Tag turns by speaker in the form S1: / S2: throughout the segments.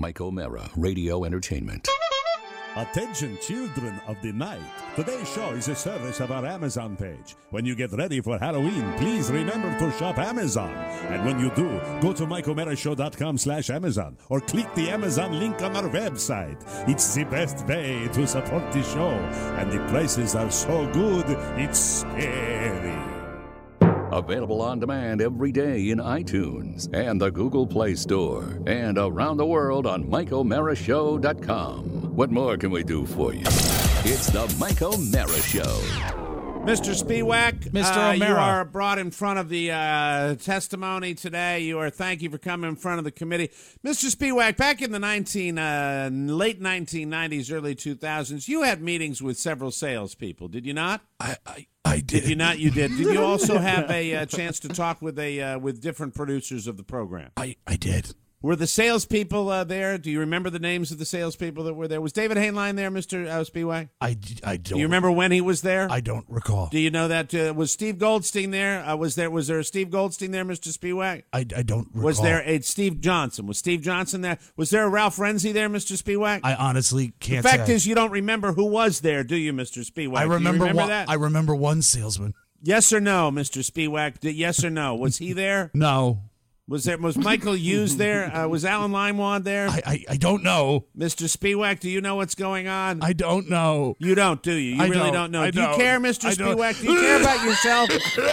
S1: Mike O'Mara, Radio Entertainment.
S2: Attention, children of the night. Today's show is a service of our Amazon page. When you get ready for Halloween, please remember to shop Amazon. And when you do, go to MikeO'MaraShow.com/Amazon or click the Amazon link on our website. It's the best way to support the show. And the prices are so good, it's scary.
S1: Available on demand every day in iTunes and the Google Play Store and around the world on MikeO'MaraShow.com. What more can we do for you? It's the Mike O'Mara Show.
S3: Mr. Spiewak,
S4: Mr.
S3: you
S4: O'Mara.
S3: are brought in front of the testimony today. Thank you for coming in front of the committee. Mr. Spiewak, back in the late 1990s, early 2000s, you had meetings with several salespeople, did you not?
S4: I did.
S3: Did you not? You did. Did you also have a chance to talk with different producers of the program?
S4: I did.
S3: Were the salespeople there? Do you remember the names of the salespeople that were there? Was David Hainline there, Mr. Spiewak?
S4: I don't.
S3: Do you remember when he was there?
S4: I don't recall.
S3: Do you know that? Was Steve Goldstein there? Was there a Steve Goldstein there, Mr. Spiewak?
S4: I don't recall.
S3: Was there a Steve Johnson? Was Steve Johnson there? Was there a Ralph Renzi there, Mr. Spiewak?
S4: I honestly can't
S3: The fact
S4: say.
S3: is, you don't remember who was there, do you, Mr. Spiewak?
S4: I remember,
S3: do you remember
S4: one,
S3: that?
S4: I remember one salesman.
S3: Yes or no, Mr. Spiewak? Yes or no? Was he there?
S4: No.
S3: Was Michael Hughes there? Was Alan Limewand there?
S4: I don't know.
S3: Mr. Spiewak, do you know what's going on?
S4: I don't know.
S3: You don't, do you? You
S4: I
S3: really
S4: don't.
S3: know.
S4: I
S3: Do you
S4: don't.
S3: care, Mr.
S4: I don't.
S3: Spiewak? Do you care about yourself?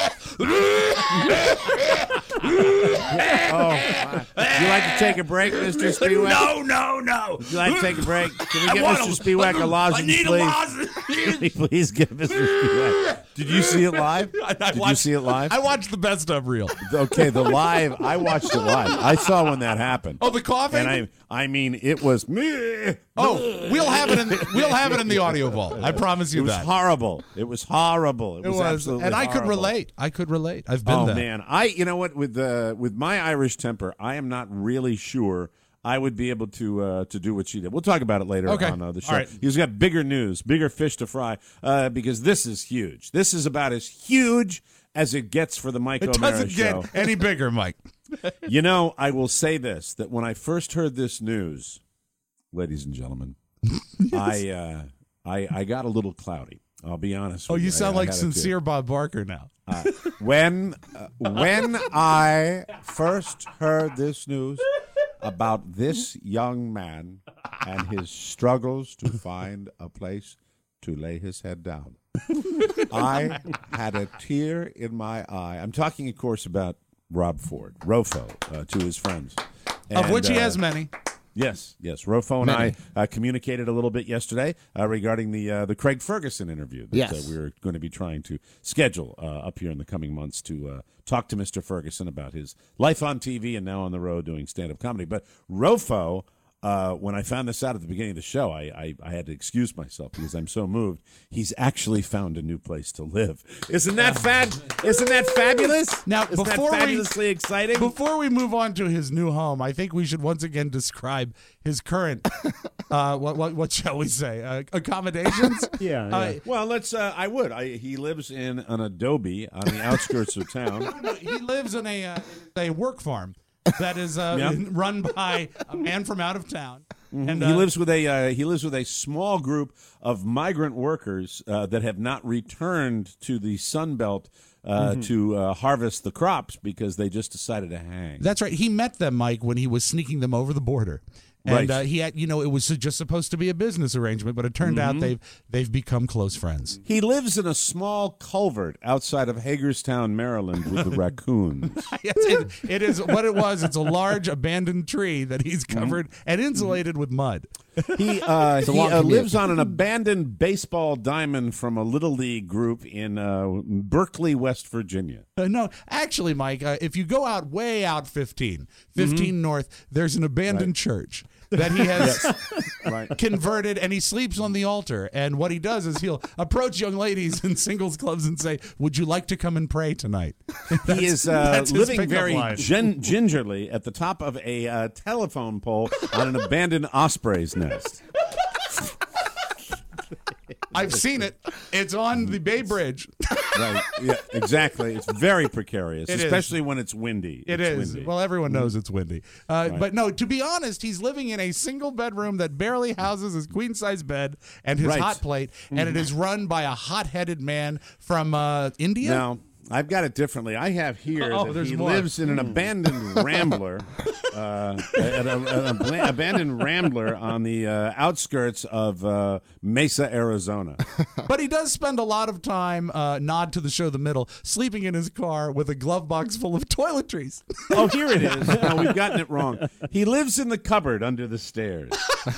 S3: Oh, would you like to take a break, Mr. Spiewak?
S4: No.
S3: Would you like to take a break? Can we get
S4: want
S3: Mr. Spiewak a lozenge,
S4: I need
S3: please?
S4: a lozenge.
S3: Can we please give Mr. Spiewak? Did you see it live? Did you see it live?
S4: I watched the best of reel.
S3: Okay, the live. I watched it live. I saw when that happened.
S4: Oh, the coughing.
S3: And I mean, it was me.
S4: Oh, we'll have it in the audio vault. I promise you
S3: It was
S4: that.
S3: horrible. It was horrible. It was absolutely
S4: and I could
S3: horrible.
S4: relate. I've been there.
S3: Oh man, you know what? With my Irish temper, I am not really sure I would be able to do what she did. We'll talk about it later
S4: Okay.
S3: on the show.
S4: All right.
S3: He's got bigger news, bigger fish to fry, because this is huge. This is about as huge as it gets for the Mike
S4: It
S3: O'Mara
S4: doesn't
S3: show.
S4: get any bigger, Mike.
S3: You know, I will say this: that when I first heard this news, ladies and gentlemen, I got a little cloudy. I'll be honest.
S4: Oh,
S3: with
S4: you sound
S3: I
S4: like
S3: had to.
S4: sincere Bob Barker now.
S3: When I first heard this news about this young man and his struggles to find a place to lay his head down, I had a tear in my eye. I'm talking, of course, about Rob Ford, Rofo, to his friends.
S4: Of which he
S3: And,
S4: has many.
S3: Yes. Rofo and
S4: Many.
S3: I communicated a little bit yesterday regarding the Craig Ferguson interview that
S5: Yes.
S3: we were going to be trying to schedule up here in the coming months to talk to Mr. Ferguson about his life on TV and now on the road doing stand-up comedy. But Rofo, when I found this out at the beginning of the show, I had to excuse myself because I'm so moved. He's actually found a new place to live. Isn't that fabulous?
S4: Now,
S3: Isn't that
S4: before we-
S3: fabulously exciting?
S4: Before we move on to his new home, I think we should once again describe his current, what shall we say, accommodations?
S3: Well, let's. I would. He lives in an adobe on the outskirts of town.
S4: He lives in a work farm that is run by a man from out of town. And
S3: He lives with a small group of migrant workers that have not returned to the Sun Belt to harvest the crops because they just decided to hang.
S4: That's right. He met them, Mike, when he was sneaking them over the border. And
S3: Right.
S4: he had, it was just supposed to be a business arrangement, but it turned out they've become close friends.
S3: He lives in a small culvert outside of Hagerstown, Maryland, with the raccoons.
S4: Yes, it is what it was. It's a large abandoned tree that he's covered and insulated with mud.
S3: He
S5: long commute.
S3: lives on an abandoned baseball diamond from a Little League group in Berkeley, West Virginia.
S4: No, actually, Mike, if you go way out 15 north, there's an abandoned church that he has
S3: Right.
S4: converted, and he sleeps on the altar. And what he does is he'll approach young ladies in singles clubs and say, "Would you like to come and pray tonight?"
S3: He is
S4: that's his
S3: living
S4: pickup
S3: very
S4: line.
S3: gingerly at the top of a telephone pole on an abandoned osprey's nest.
S4: I've seen it. It's on the Bay Bridge.
S3: Right. Yeah, exactly. It's very precarious,
S4: It is.
S3: especially when it's windy.
S4: It
S3: It's
S4: is.
S3: windy.
S4: Well, everyone knows it's windy. But no, to be honest, he's living in a single bedroom that barely houses his queen size bed and his
S3: Right.
S4: hot plate, and it is run by a hot-headed man from India.
S3: Now, I've got it differently. I have here
S4: Oh,
S3: that
S4: there's
S3: he
S4: more.
S3: lives in an abandoned rambler, abandoned rambler on the outskirts of Mesa, Arizona.
S4: But he does spend a lot of time, nod to the show The Middle, sleeping in his car with a glove box full of toiletries.
S3: Oh, here it is. No, we've gotten it wrong. He lives in the cupboard under the stairs.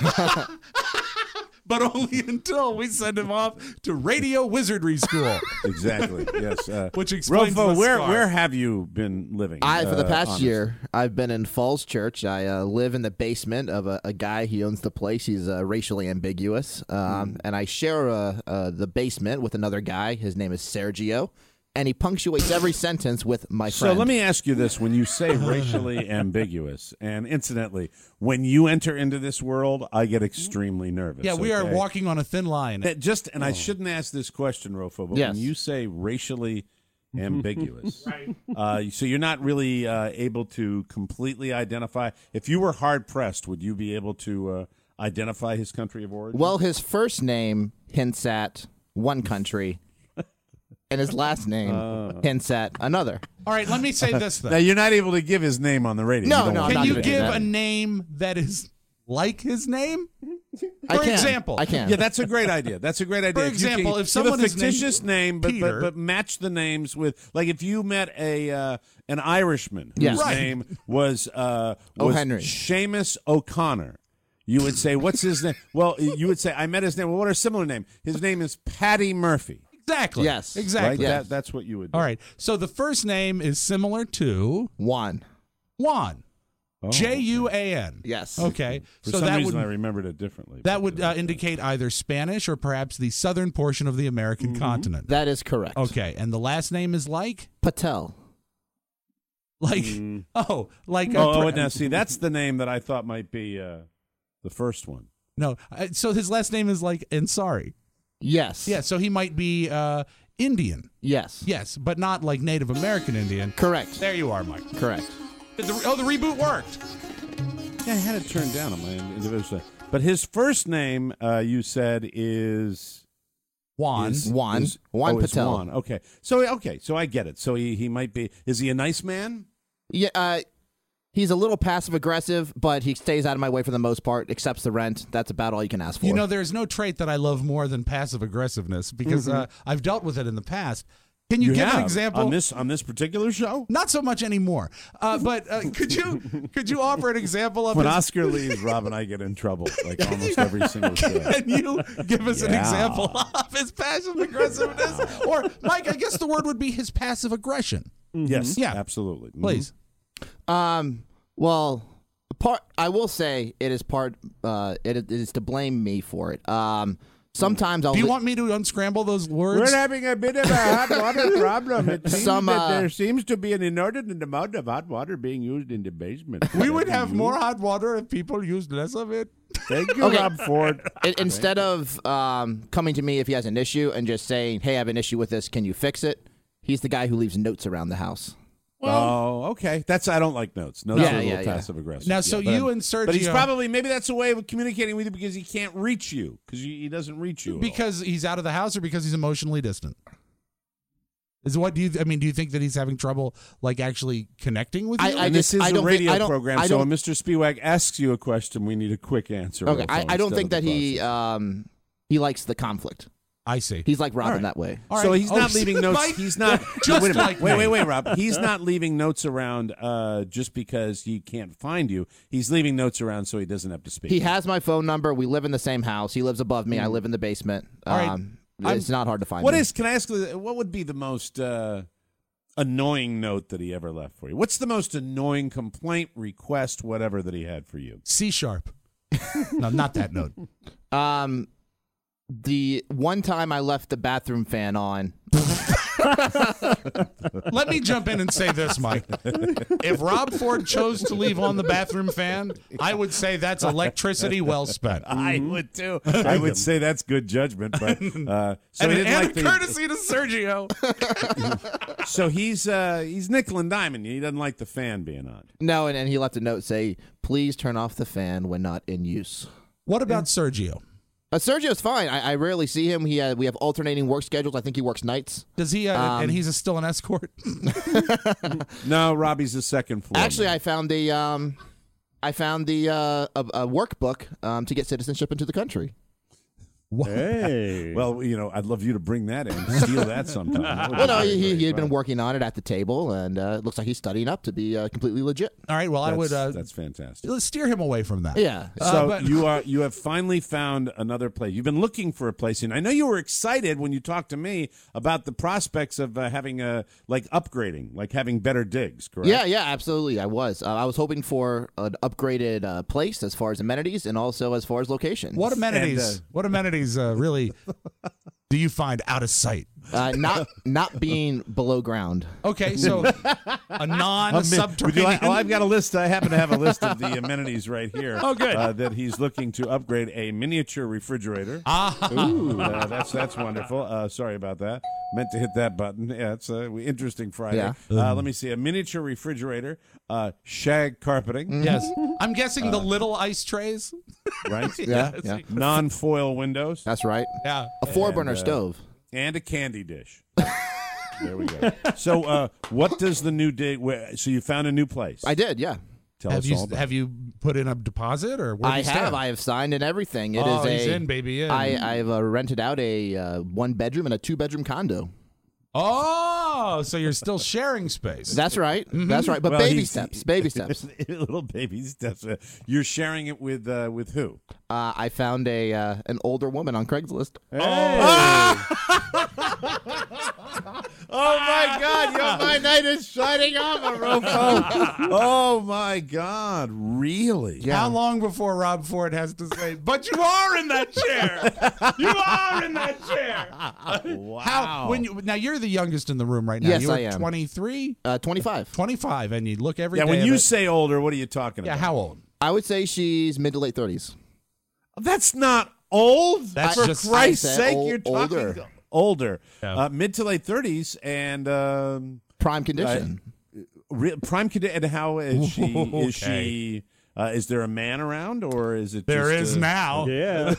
S4: But only until we send him off to Radio Wizardry School.
S3: Exactly. Yes.
S4: Which explains
S3: Rofo,
S4: the
S3: where
S4: scar.
S3: have you been living?
S5: For the past
S3: honestly?
S5: year, I've been in Falls Church. I live in the basement of a guy. He owns the place. He's racially ambiguous. And I share the basement with another guy. His name is Sergio. And he punctuates every sentence with my friend.
S3: So let me ask you this. When you say racially ambiguous, and incidentally, when you enter into this world, I get extremely nervous.
S4: Yeah, we are
S3: okay?
S4: walking on a thin line.
S3: And I shouldn't ask this question, Rofo, but
S5: Yes.
S3: when you say racially ambiguous, so you're not really able to completely identify. If you were hard-pressed, would you be able to identify his country of origin?
S5: Well, his first name hints at one country, and his last name hints at another.
S4: All right, let me say this,
S3: Now,
S4: then.
S3: you're not able to give his name on the radio.
S5: No,
S3: You don't
S5: no,
S3: want
S5: I'm
S4: Can
S5: not
S4: you
S5: gonna do
S4: give
S5: that.
S4: a name that is like his name?
S5: I
S4: For
S5: can.
S4: example.
S5: I can.
S3: Yeah, that's a great idea. That's a great idea.
S4: For
S3: If you
S4: example,
S3: can
S4: if someone
S3: give a
S4: is named
S3: fictitious name,
S4: Peter-
S3: but match the names with, like, if you met an Irishman whose
S5: Yes.
S4: Right.
S3: name was
S5: O'Henry.
S3: Seamus O'Connor, you would say, "What's his name?" Well, you would say, "I met his name." Well, what are similar names? His name is Paddy Murphy.
S4: Exactly.
S5: Yes.
S4: Exactly.
S3: Right? That's what you would do.
S4: All right. So the first name is similar to
S5: Juan.
S4: Juan.
S3: Oh,
S4: Juan.
S5: Yes.
S4: Okay.
S3: For
S4: so
S3: some
S4: that
S3: reason, I
S4: would
S3: remembered it differently.
S4: that would indicate either Spanish or perhaps the southern portion of the American continent.
S5: That is correct.
S4: Okay. And the last name is like
S5: Patel.
S4: like
S3: Oh, now see, that's the name that I thought might be the first one.
S4: no. So his last name is like Ansari.
S5: Yes.
S4: Yeah. So he might be Indian.
S5: Yes.
S4: Yes, but not like Native American Indian.
S5: Correct.
S4: There you are, Mike.
S5: Correct.
S4: The reboot worked.
S3: Yeah, I had it turned down on my individual. But his first name, you said, is
S4: Juan.
S5: Juan. Juan
S3: it's
S5: Patel.
S3: Juan. Okay, so I get it. So he might be. Is he a nice man?
S5: Yeah. He's a little passive aggressive, but he stays out of my way for the most part. Accepts the rent. That's about all you can ask for.
S4: You know, there's no trait that I love more than passive aggressiveness because I've dealt with it in the past. Can you give
S3: have
S4: an example?
S3: on this particular show?
S4: Not so much anymore. But could you offer an example of
S3: When
S4: his,
S3: Oscar leaves, Rob and I get in trouble like almost every single show.
S4: Can you give us an
S3: Yeah.
S4: example of his passive aggressiveness? Or, Mike, I guess the word would be his passive aggression.
S3: Yes,
S4: Yeah.
S3: absolutely. Mhm.
S4: Please.
S5: Well, I will say it is part. It is to blame me for it. Sometimes I'll.
S4: Do you want me to unscramble those words?
S3: We're having a bit of a hot water problem. It seems
S5: Some,
S3: that there seems to be an inordinate amount of hot water being used in the basement.
S4: We would have more hot water if people used less of it.
S3: Thank you,
S5: Okay.
S3: Rob Ford.
S5: Instead of coming to me if he has an issue and just saying, "Hey, I have an issue with this. Can you fix it?" He's the guy who leaves notes around the house.
S3: Oh, okay. I don't like notes. Notes
S5: Yeah,
S3: are a little
S5: yeah.
S3: passive aggressive.
S4: Now, so you and
S3: But he's
S4: Sergio-
S3: probably, maybe that's a way of communicating with you because he can't reach you because he doesn't reach you. at all.
S4: Because he's out of the house or because he's emotionally distant? Do you think that he's having trouble like actually connecting with you?
S3: And this is
S5: I
S3: a
S5: don't
S3: radio
S5: think- I don't-
S3: program,
S5: I
S3: so
S5: don't-
S3: when Mr. Spiewak asks you a question, we need a quick answer.
S5: Okay,
S3: Rofo,
S5: I don't
S3: instead
S5: think
S3: of
S5: that
S3: the process.
S5: he likes the conflict.
S4: I see.
S5: He's like Robin
S3: right.
S5: that way.
S4: All
S3: So
S4: right.
S3: he's not
S4: Oh,
S3: leaving notes.
S4: Mike,
S3: He's not.
S4: just
S3: wait a minute.
S4: like me.
S3: Wait, Rob. He's not leaving notes around just because he can't find you. He's leaving notes around so he doesn't have to speak.
S5: He has my phone number. We live in the same house. He lives above me. I live in the basement.
S4: All right.
S5: It's not hard to find.
S3: What
S5: me.
S3: is? Can I ask? What would be the most annoying note that he ever left for you? What's the most annoying complaint, request, whatever that he had for you?
S4: C sharp. No, not that note.
S5: The one time I left the bathroom fan on
S4: Let me jump in and say this, Mike. If Rob Ford chose to leave on the bathroom fan, I would say that's electricity well spent.
S3: I would too. I would say that's good judgment, but so
S4: And,
S3: he didn't like
S4: courtesy to Sergio.
S3: So he's nickel and diamond. He doesn't like the fan being on.
S5: No, and he left a note say, "Please turn off the fan when not in use."
S4: What about Sergio?
S5: Sergio's fine. I rarely see him. We have alternating work schedules. I think he works nights.
S4: Does he? And he's still an escort.
S3: No, Robbie's the second floor.
S5: Actually,
S3: man.
S5: I found the a workbook to get citizenship into the country.
S2: Hey.
S3: Well, I'd love you to bring that in, steal that sometime.
S5: Well, no, he had been working on it at the table, and it looks like he's studying up to be completely legit.
S4: All right. Well, I would.
S3: That's fantastic.
S4: Let's steer him away from that.
S5: Yeah.
S3: So
S4: but-
S3: you have finally found another place. You've been looking for a place, and I know you were excited when you talked to me about the prospects of having upgrading, like having better digs. Correct?
S5: Yeah, absolutely. I was hoping for an upgraded place as far as amenities and also as far as location.
S4: What amenities? What amenities really do you find out of sight?
S5: Not being below ground.
S4: Okay, so a non-subterranean.
S3: I've got a list. I happen to have a list of the amenities right here.
S4: Oh, good.
S3: That he's looking to upgrade a miniature refrigerator.
S4: Ooh.
S3: That's wonderful. Sorry about that. Meant to hit that button. Yeah, it's interesting Friday.
S5: Yeah.
S3: Let me see. A miniature refrigerator, shag carpeting,
S4: Yes, I'm guessing the little ice trays.
S3: right?
S5: Yeah.
S3: Non-foil windows,
S5: That's right.
S4: Yeah.
S5: A 4-burner stove.
S3: and a candy dish. There we go. So, what does the new dig? So you found a new place.
S5: I did, yeah.
S3: Tell
S4: Have
S3: us
S4: you
S3: all about it.
S4: have you put in a deposit or where
S5: I have signed and everything. It is
S4: he's in, baby, in.
S5: I've rented out a 1-bedroom and a 2-bedroom condo.
S4: Oh, so you're still sharing space.
S5: That's right. That's right. But
S3: Well,
S5: baby
S3: he's-
S5: steps. Baby steps.
S3: Little baby steps. You're sharing it with who?
S5: I found an older woman on Craigslist.
S3: Oh my God! My night is shining on, Rofo. Oh my God! Really?
S4: How long before Rob Ford has to say, "But you are in that chair. You are in that chair."
S3: Wow.
S4: Now you're the youngest in the room right now.
S5: Yes,
S4: You're
S5: I am.
S4: 23,
S5: 25.
S4: 25, and you look every day.
S3: Yeah. When
S4: of
S3: you
S4: it.
S3: say older, what are you talking
S4: Yeah,
S3: about?
S4: how old?
S5: I would say she's mid to late 30s.
S3: That's not old.
S4: That's
S3: For
S4: just-
S3: Christ's
S5: I said
S3: sake, you're talking
S5: older.
S3: older.
S4: Yeah.
S3: Mid to late 30s, and
S5: Prime condition.
S3: prime condition. And how is she? Is
S4: Okay.
S3: she? Is there a man around, or is it?
S4: There
S3: just,
S4: is now.
S2: Yeah.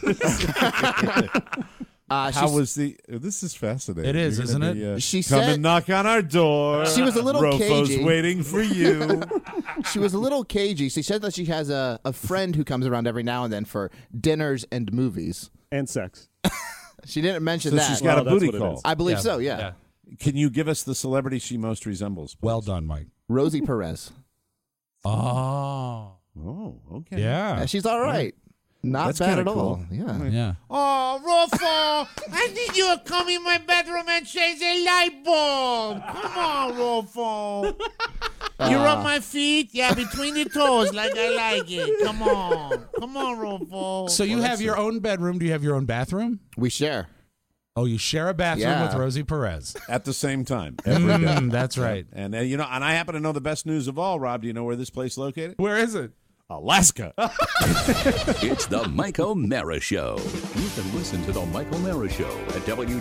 S3: How
S5: she's-
S3: was the? This is fascinating.
S4: It is,
S3: You're
S4: isn't
S3: gonna
S4: it?
S3: Be,
S5: She
S3: come
S5: said-
S3: and knock on our door.
S5: She was a little
S3: Rofo's
S5: cagey.
S3: waiting for you.
S5: She was a little cagey. She said that she has a friend who comes around every now and then for dinners and movies.
S2: And sex.
S5: She didn't mention
S3: So
S5: that.
S3: she's got
S2: Well,
S3: a
S2: that's
S3: booty
S2: what it
S3: call.
S2: is.
S5: I believe so, yeah.
S3: Can you give us the celebrity she most resembles?
S4: Well done, Mike.
S5: Rosie Perez.
S4: Oh,
S3: Oh, okay.
S4: yeah.
S5: She's all right. Not
S3: That's
S5: bad
S3: kinda
S5: at all.
S3: cool.
S5: Yeah.
S4: Yeah.
S6: Oh, Rolfo, I need you to come in my bedroom and change the light bulb. Come on, Rolfo. You rub my feet? Yeah, between the toes, like I like it. Come on. Come on, Rolfo.
S4: So you have your own bedroom. Do you have your own bathroom?
S5: We share.
S4: Oh, you share a bathroom
S5: Yeah.
S4: with Rosie Perez.
S3: At the same time, every day.
S4: That's right.
S3: And and I happen to know the best news of all. Rob, do you know where this place is located?
S4: Where is it?
S3: Alaska.
S1: It's the Mike O'Mara Show. You can listen to the Mike O'Mara Show at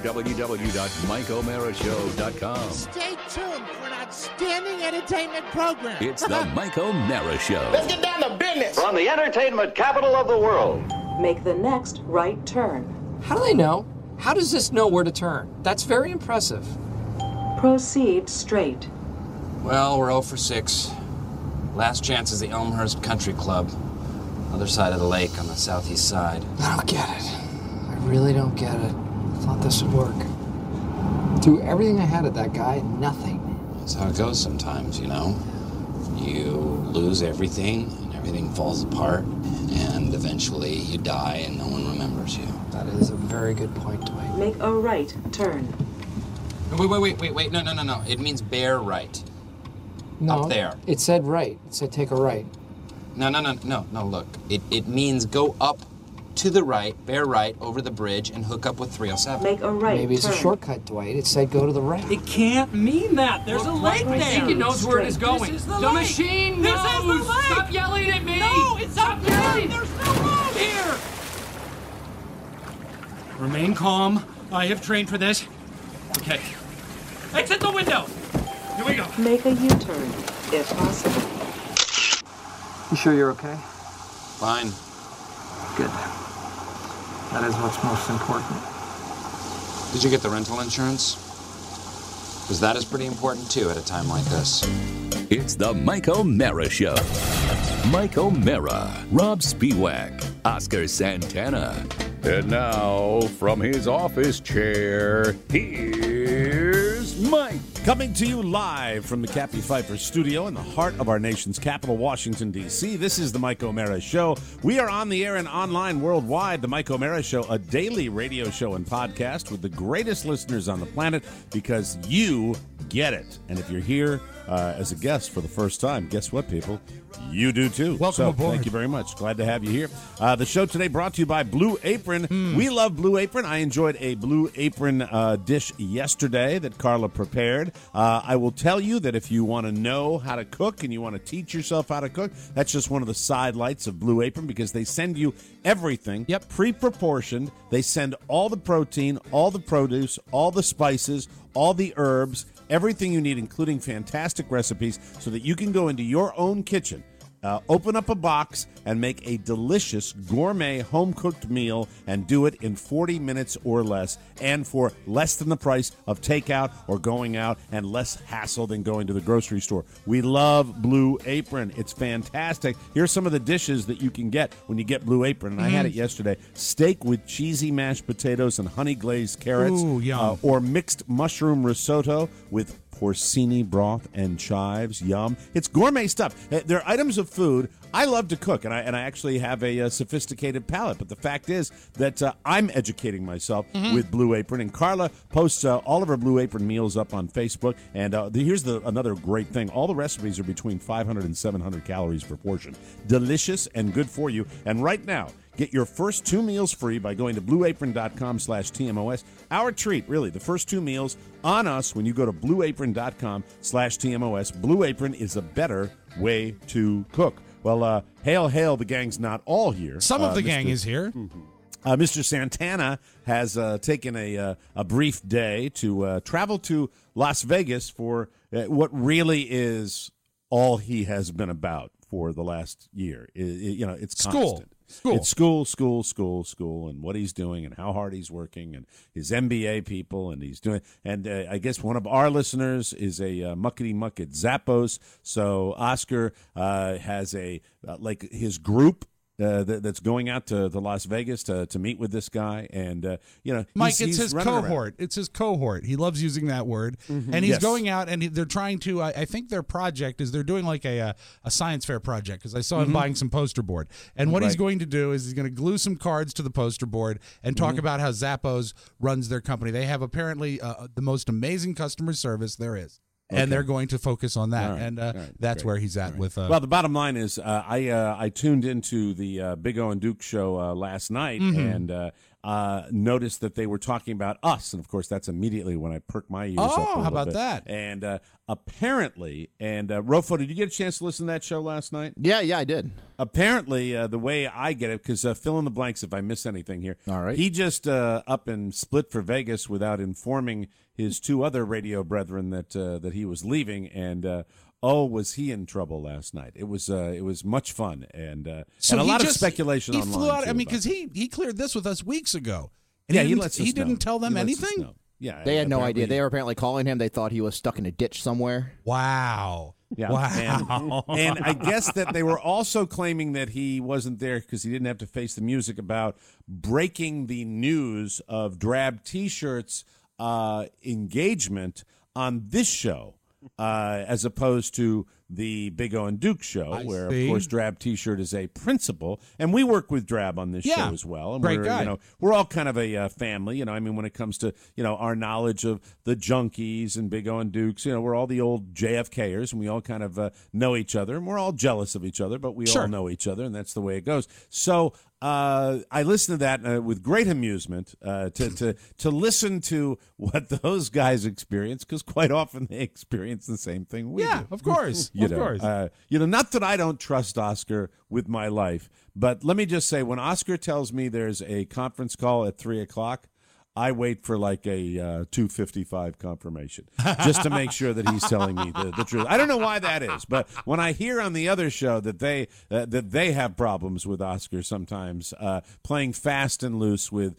S1: www.mikeomarashow.com.
S6: Stay tuned for an outstanding entertainment program.
S1: It's the Mike O'Mara Show.
S7: Get down to business. From the entertainment capital of the world.
S8: Make the next right turn.
S9: How do they know? How does this know where to turn? That's very impressive.
S8: Proceed straight.
S9: Well, we're 0 for 6. Last chance is the Elmhurst Country Club. Other side of the lake on the southeast side. I don't get it. I really don't get it. I thought this would work. Threw everything I had at that guy, nothing.
S10: That's how it goes sometimes, you know? You lose everything, and everything falls apart, and eventually you die and no one remembers you.
S9: That is a very good point, Dwight.
S8: Make a right turn.
S10: Wait. No. It means bear right.
S9: No,
S10: Up there.
S9: It said right. It said take a right.
S10: No, look. It means go up
S9: to the right, bear right, over the bridge, and hook up with 307.
S8: Make a right
S9: Maybe it's
S8: turn.
S9: a shortcut, Dwight. It said go to the right.
S11: It can't mean that. There's a lake there.
S12: I think it knows where it is going.
S11: This is the
S12: the
S11: lake.
S12: machine
S11: This
S12: knows.
S11: is the lake.
S12: Stop yelling at me.
S11: No, it's
S12: Stop
S11: up
S12: yelling.
S11: here. There's no road here. Remain calm. I have trained for this. Okay. Exit the window. Here we go.
S8: Make a U-turn, if possible.
S9: You sure you're okay?
S10: Fine.
S9: Good. That is what's most important.
S10: Did you get the rental insurance? Because that is pretty important too at a time like this.
S1: It's the Mike O'Mara Show. Mike O'Mara, Rob Spiewak, Oscar Santana. And now, from his office chair, here's Mike.
S3: Coming to you live from the Cappy Pfeiffer studio in the heart of our nation's capital, Washington, D.C. This is the Mike O'Mara Show. We are on the air and online worldwide. The Mike O'Mara Show, a daily radio show and podcast with the greatest listeners on the planet because you get it. And if you're here as a guest for the first time, guess what, people? You do too.
S4: Welcome aboard.
S3: Thank you very much. Glad to have you here. The show today brought to you by Blue Apron. We love Blue Apron. I enjoyed a Blue Apron dish yesterday that Carla prepared. I will tell you that if you want to know how to cook and you want to teach yourself how to cook, that's just one of the side lights of Blue Apron because they send you everything pre-proportioned. They send all the protein, all the produce, all the spices, all the herbs, everything you need, including fantastic recipes, so that you can go into your own kitchen, open up a box, and make a delicious gourmet home-cooked meal and do it in 40 minutes or less, and for less than the price of takeout or going out and less hassle than going to the grocery store. We love Blue Apron. It's fantastic. Here's some of the dishes that you can get when you get Blue Apron, and I had it yesterday. Steak with cheesy mashed potatoes and honey-glazed carrots.
S4: Ooh, yum.
S3: Or mixed mushroom risotto with porcini broth and chives. Yum. It's gourmet stuff. They're items of food. I love to cook, and I actually have a sophisticated palate, but the fact is that I'm educating myself with Blue Apron, and Carla posts all of her Blue Apron meals up on Facebook, and here's another great thing. All the recipes are between 500 and 700 calories per portion. Delicious and good for you, and right now, get your first 2 meals free by going to blueapron.com/TMOS. Our treat, really, the first 2 meals on us when you go to blueapron.com/TMOS. Blue Apron is a better way to cook. Well, hail, the gang's not all here.
S4: Some of the gang is here.
S3: Mr. Santana has taken a brief day to travel to Las Vegas for what really is all he has been about for the last year. It's constant. It's school, and what he's doing and how hard he's working and his MBA people and he's doing. And I guess one of our listeners is a muckety muck at Zappos. So Oscar has like his group that's going out to Las Vegas to meet with this guy, and
S4: Mike,
S3: he's
S4: it's his
S3: running around.
S4: cohort. It's his cohort. He loves using that word, and he's going out and they're trying to. I think their project is they're doing like a science fair project because I saw him buying some poster board, and what he's going to do is he's going to glue some cards to the poster board and talk about how Zappos runs their company. They have apparently the most amazing customer service there is. And they're going to focus on that, that's where he's at with.
S3: Well, the bottom line is, I tuned into the Big O and Duke show last night and noticed that they were talking about us, and of course, that's immediately when I perked my ears up.
S4: Oh, how about that?
S3: And apparently, Rofo, did you get a chance to listen to that show last night?
S5: Yeah, I did.
S3: Apparently, the way I get it, because fill in the blanks if I miss anything here.
S5: All right.
S3: He just up and split for Vegas without informing his 2 other radio brethren that he was leaving, and was he in trouble last night? It was much fun, and a lot of speculation online.
S4: He flew out.
S3: Too,
S4: I mean, because he cleared this with us weeks ago.
S3: And he lets us know.
S4: He didn't tell them anything.
S3: Yeah,
S5: they had no idea. They were apparently calling him. They thought he was stuck in a ditch somewhere.
S4: Wow.
S3: Yeah.
S4: Wow.
S3: And I guess that they were also claiming that he wasn't there because he didn't have to face the music about breaking the news of Drab T-shirts engagement on this show, as opposed to the Big O and Duke show, where of course Drab T-shirt is a principal, and we work with Drab on this show as well. And
S4: great guy.
S3: We're all kind of a family. I mean, when it comes to our knowledge of the Junkies and Big O and Dukes, we're all the old JFKers, and we all kind of know each other, and we're all jealous of each other, but we all know each other, and that's the way it goes. So I listened to that with great amusement to listen to what those guys experience, because quite often they experience the same thing we do.
S4: Yeah, of course.
S3: Not that I don't trust Oscar with my life, but let me just say, when Oscar tells me there's a conference call at 3:00, I wait for like a 2:55 confirmation just to make sure that he's telling me the truth. I don't know why that is, but when I hear on the other show that they have problems with Oscar sometimes playing fast and loose with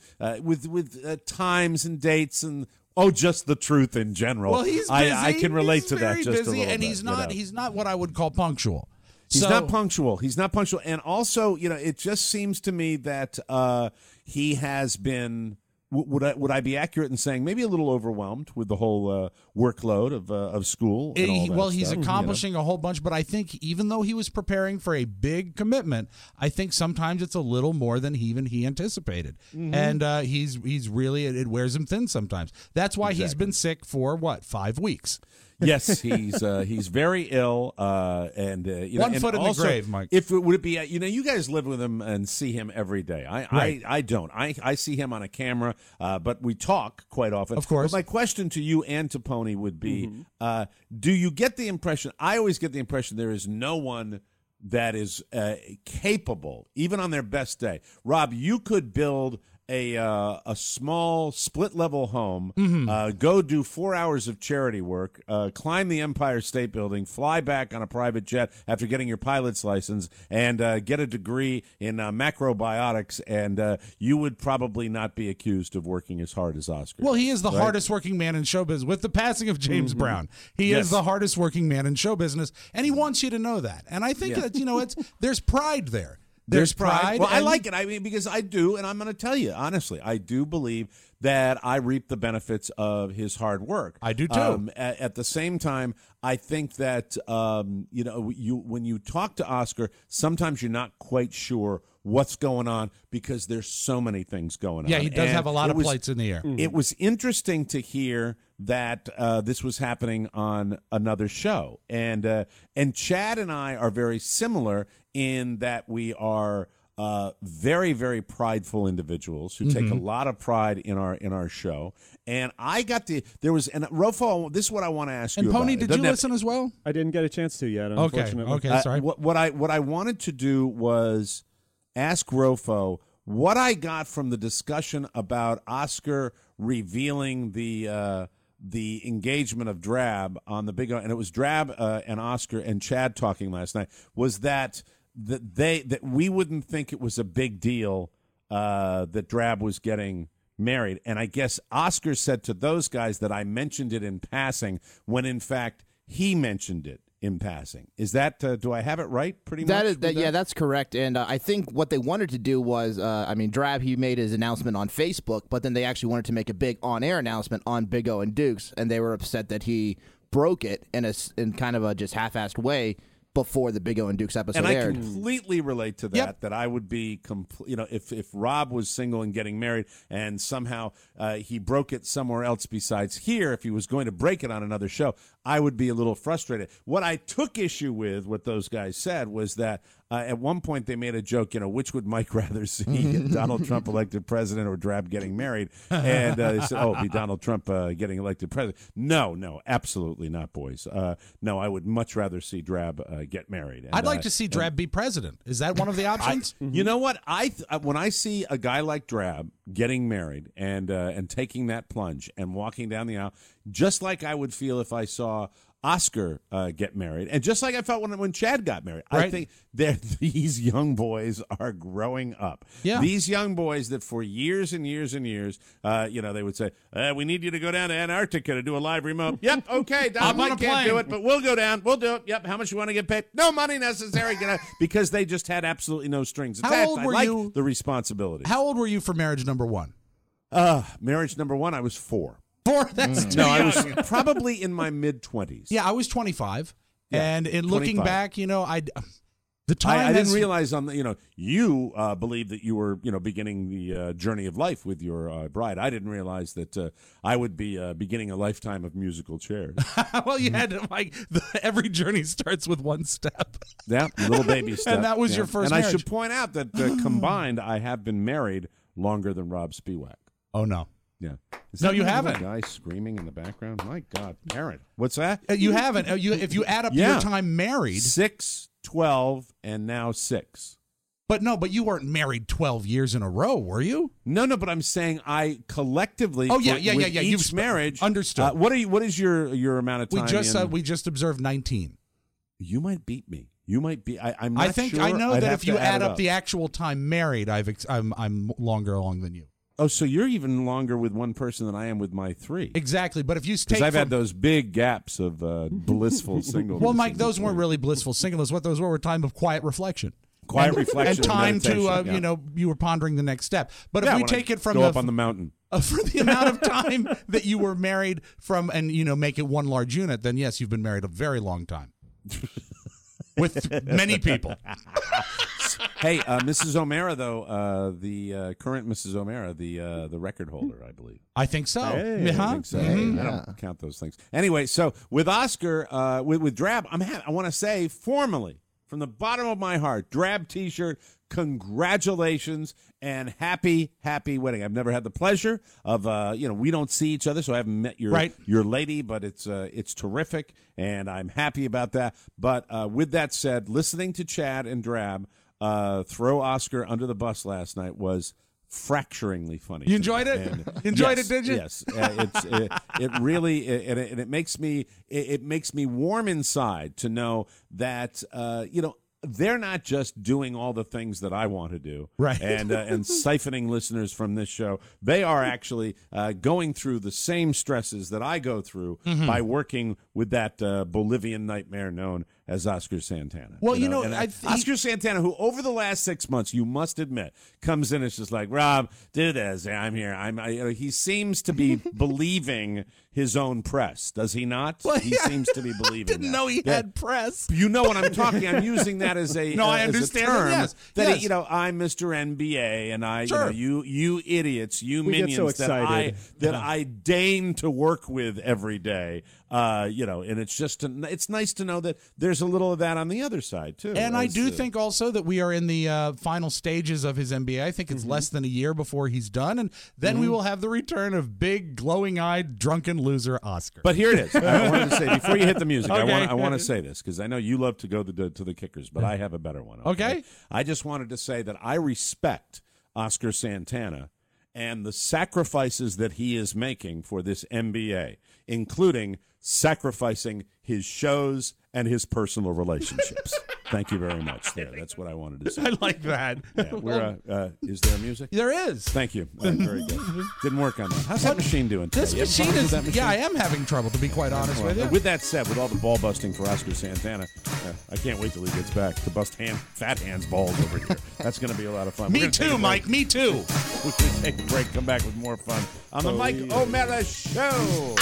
S3: times and dates and just the truth in general.
S4: Well, he's busy.
S3: I can relate to that just
S4: busy,
S3: a little
S4: and
S3: bit.
S4: He's not what I would call punctual.
S3: He's not punctual. And also, it just seems to me that he has been. Would I be accurate in saying maybe a little overwhelmed with the whole workload of school? And all that
S4: well, he's
S3: stuff,
S4: accomplishing a whole bunch, but I think even though he was preparing for a big commitment, I think sometimes it's a little more than he anticipated, and he's really it wears him thin sometimes. That's why he's been sick for 5 weeks.
S3: Yes, he's very ill, and
S4: one foot
S3: in
S4: the grave, Mike.
S3: Would it be? You guys live with him and see him every day. I don't. I see him on a camera, but we talk quite often.
S4: Of course.
S3: But my question to you and to Pony would be: do you get the impression? I always get the impression there is no one that is capable, even on their best day. Rob, you could build a small split-level home, go do 4 hours of charity work, climb the Empire State Building, fly back on a private jet after getting your pilot's license, and get a degree in macrobiotics, and you would probably not be accused of working as hard as Oscar.
S4: Well, he is the
S3: right?
S4: hardest working man in show business. With the passing of James Brown, he is the hardest working man in show business, and he wants you to know that. And I think that, there's pride there. There's pride.
S3: Well, I like it. I mean, because I do, and I'm going to tell you honestly, I do believe that I reap the benefits of his hard work.
S4: I do too.
S3: At the same time, I think that when you talk to Oscar, sometimes you're not quite sure what's going on because there's so many things going on.
S4: Yeah, he does have a lot of plates in the air.
S3: It was interesting to hear that this was happening on another show, and Chad and I are very similar in that we are very, very prideful individuals who take a lot of pride in our show. And Rofo, this is what I want to ask you about.
S4: And Pony, did you listen as well?
S13: I didn't get a chance to yet, unfortunately.
S4: Okay, sorry.
S3: What I wanted to do was ask Rofo what I got from the discussion about Oscar revealing the engagement of Drab on the Big O, and it was Drab and Oscar and Chad talking last night, was that we wouldn't think it was a big deal that Drab was getting married. And I guess Oscar said to those guys that I mentioned it in passing when in fact he mentioned it in passing. Is that do I have it right? Pretty much.
S5: Yeah, that's correct. And I think what they wanted to do was, Drab, he made his announcement on Facebook, but then they actually wanted to make a big on-air announcement on Big O and Dukes, and they were upset that he broke it in kind of a just half-assed way before the Big O and Dukes episode aired.
S3: And I completely relate to that, that I would be, if Rob was single and getting married and somehow he broke it somewhere else besides here, if he was going to break it on another show, I would be a little frustrated. What I took issue with, what those guys said, was that at one point they made a joke, which would Mike rather see, Donald Trump elected president or Drab getting married? And they said, it'd be Donald Trump getting elected president. No, absolutely not, boys. No, I would much rather see Drab get married. And,
S4: I'd like to see Drab be president. Is that one of the options?
S3: You know what? When I see a guy like Drab getting married and taking that plunge and walking down the aisle, just like I would feel if I saw Oscar get married, and just like I felt when Chad got married. Right. I think these young boys are growing up.
S4: Yeah.
S3: These young boys that for years and years and years, they would say, we need you to go down to Antarctica to do a live remote. Yep, okay, Don Mike can't do it, but we'll go down. We'll do it. Yep, how much you want to get paid? No money necessary. Because they just had absolutely no strings attached.
S4: How old were you?
S3: The responsibility.
S4: How old were you for marriage number one?
S3: Marriage number one, I was 4.
S4: 4? That's too
S3: young.
S4: I
S3: was probably in my mid-20s.
S4: Yeah, I was 25. Yeah, and in looking
S3: 25.
S4: back, The time
S3: I didn't realize you believed that you were beginning the journey of life with your bride. I didn't realize that I would be beginning a lifetime of musical chairs.
S4: Well, you had to, every journey starts with one step.
S3: Yeah, little baby step.
S4: And that was your first
S3: marriage.
S4: I
S3: should point out that combined, I have been married longer than Rob Spiewak.
S4: Oh, no.
S3: Yeah.
S4: No, you haven't.
S3: Guy screaming in the background. My God, Aaron. What's that?
S4: You haven't. If you add up your time married.
S3: 6, 12, and now 6.
S4: But you weren't married 12 years in a row, were you?
S3: No, but I'm saying I collectively.
S4: Oh yeah.
S3: Each marriage.
S4: Understood.
S3: What is your amount of time?
S4: We just observed 19.
S3: You might beat me. You might be. I'm not
S4: I think
S3: sure.
S4: I know
S3: I'd
S4: that
S3: have
S4: if you
S3: to
S4: add up
S3: it
S4: the actual time married, I'm longer along than you.
S3: Oh, so you're even longer with one person than I am with my 3.
S4: Exactly, but if you take,
S3: because I've had those big gaps of blissful singleness.
S4: Well, Mike, those weren't really blissful singleness. What those were time of quiet reflection.
S3: Reflection
S4: and time
S3: to
S4: you were pondering the next step. But if we take it from
S3: up on the mountain
S4: for the amount of time that you were married from, and make it one large unit, then yes, you've been married a very long time with many people.
S3: Hey, Mrs. O'Mara, though, the current Mrs. O'Mara, the record holder, I believe.
S4: I think so.
S3: Hey, I think so. Mm-hmm. I don't count those things. Anyway, so with Oscar, with Drab, I want to say formally, from the bottom of my heart, Drab T-shirt, congratulations and happy wedding. I've never had the pleasure of, we don't see each other, so I haven't met your lady, but it's terrific, and I'm happy about that. But with that said, listening to Chad and Drab throw Oscar under the bus last night was fracturingly funny.
S4: You enjoyed it? Enjoyed it, did you?
S3: Yes. It really it makes me warm inside to know that they're not just doing all the things that I want to do,
S4: right?
S3: And siphoning listeners from this show. They are actually going through the same stresses that I go through by working with that Bolivian nightmare known as Oscar Santana.
S4: Well,
S3: Oscar Santana, who over the last 6 months, you must admit, comes in and is just like, Rob, do this. I'm here. He seems to be believing his own press, does he not?
S4: Well,
S3: he seems to be believing.
S4: Didn't know he had press.
S3: You know what I'm talking. I'm using that as a
S4: no, I understand
S3: as a term
S4: yes.
S3: that yes. I'm Mr. NBA, and
S4: sure.
S3: you idiots, you
S13: we
S3: minions
S13: get so excited.
S3: that I deign to work with every day. And it's just it's nice to know that there's a little of that on the other side too.
S4: And I do think also that we are in the final stages of his NBA. I think it's less than a year before he's done, and then we will have the return of big, glowing-eyed, drunken loser Oscar.
S3: But here it is. I wanted to say before you hit the music,
S4: okay.
S3: I want to say this because I know you love to go to the kickers, but I have a better one.
S4: Okay.
S3: I just wanted to say that I respect Oscar Santana and the sacrifices that he is making for this NBA, including sacrificing his shows and his personal relationships. Thank you very much. There, that's what I wanted to say.
S4: I like that.
S3: Yeah, is there music?
S4: There is.
S3: Thank you. Very good. Didn't work on that. How's that machine doing today?
S4: This machine is. Yeah, I am having trouble, to be quite honest with you.
S3: With that said, with all the ball busting for Oscar Santana, I can't wait till he gets back to bust fat hands balls over here. That's going to be a lot of fun.
S4: Me too, Mike. Me too.
S3: We're going to take a break. Come back with more fun on the Mike O'Mara Show.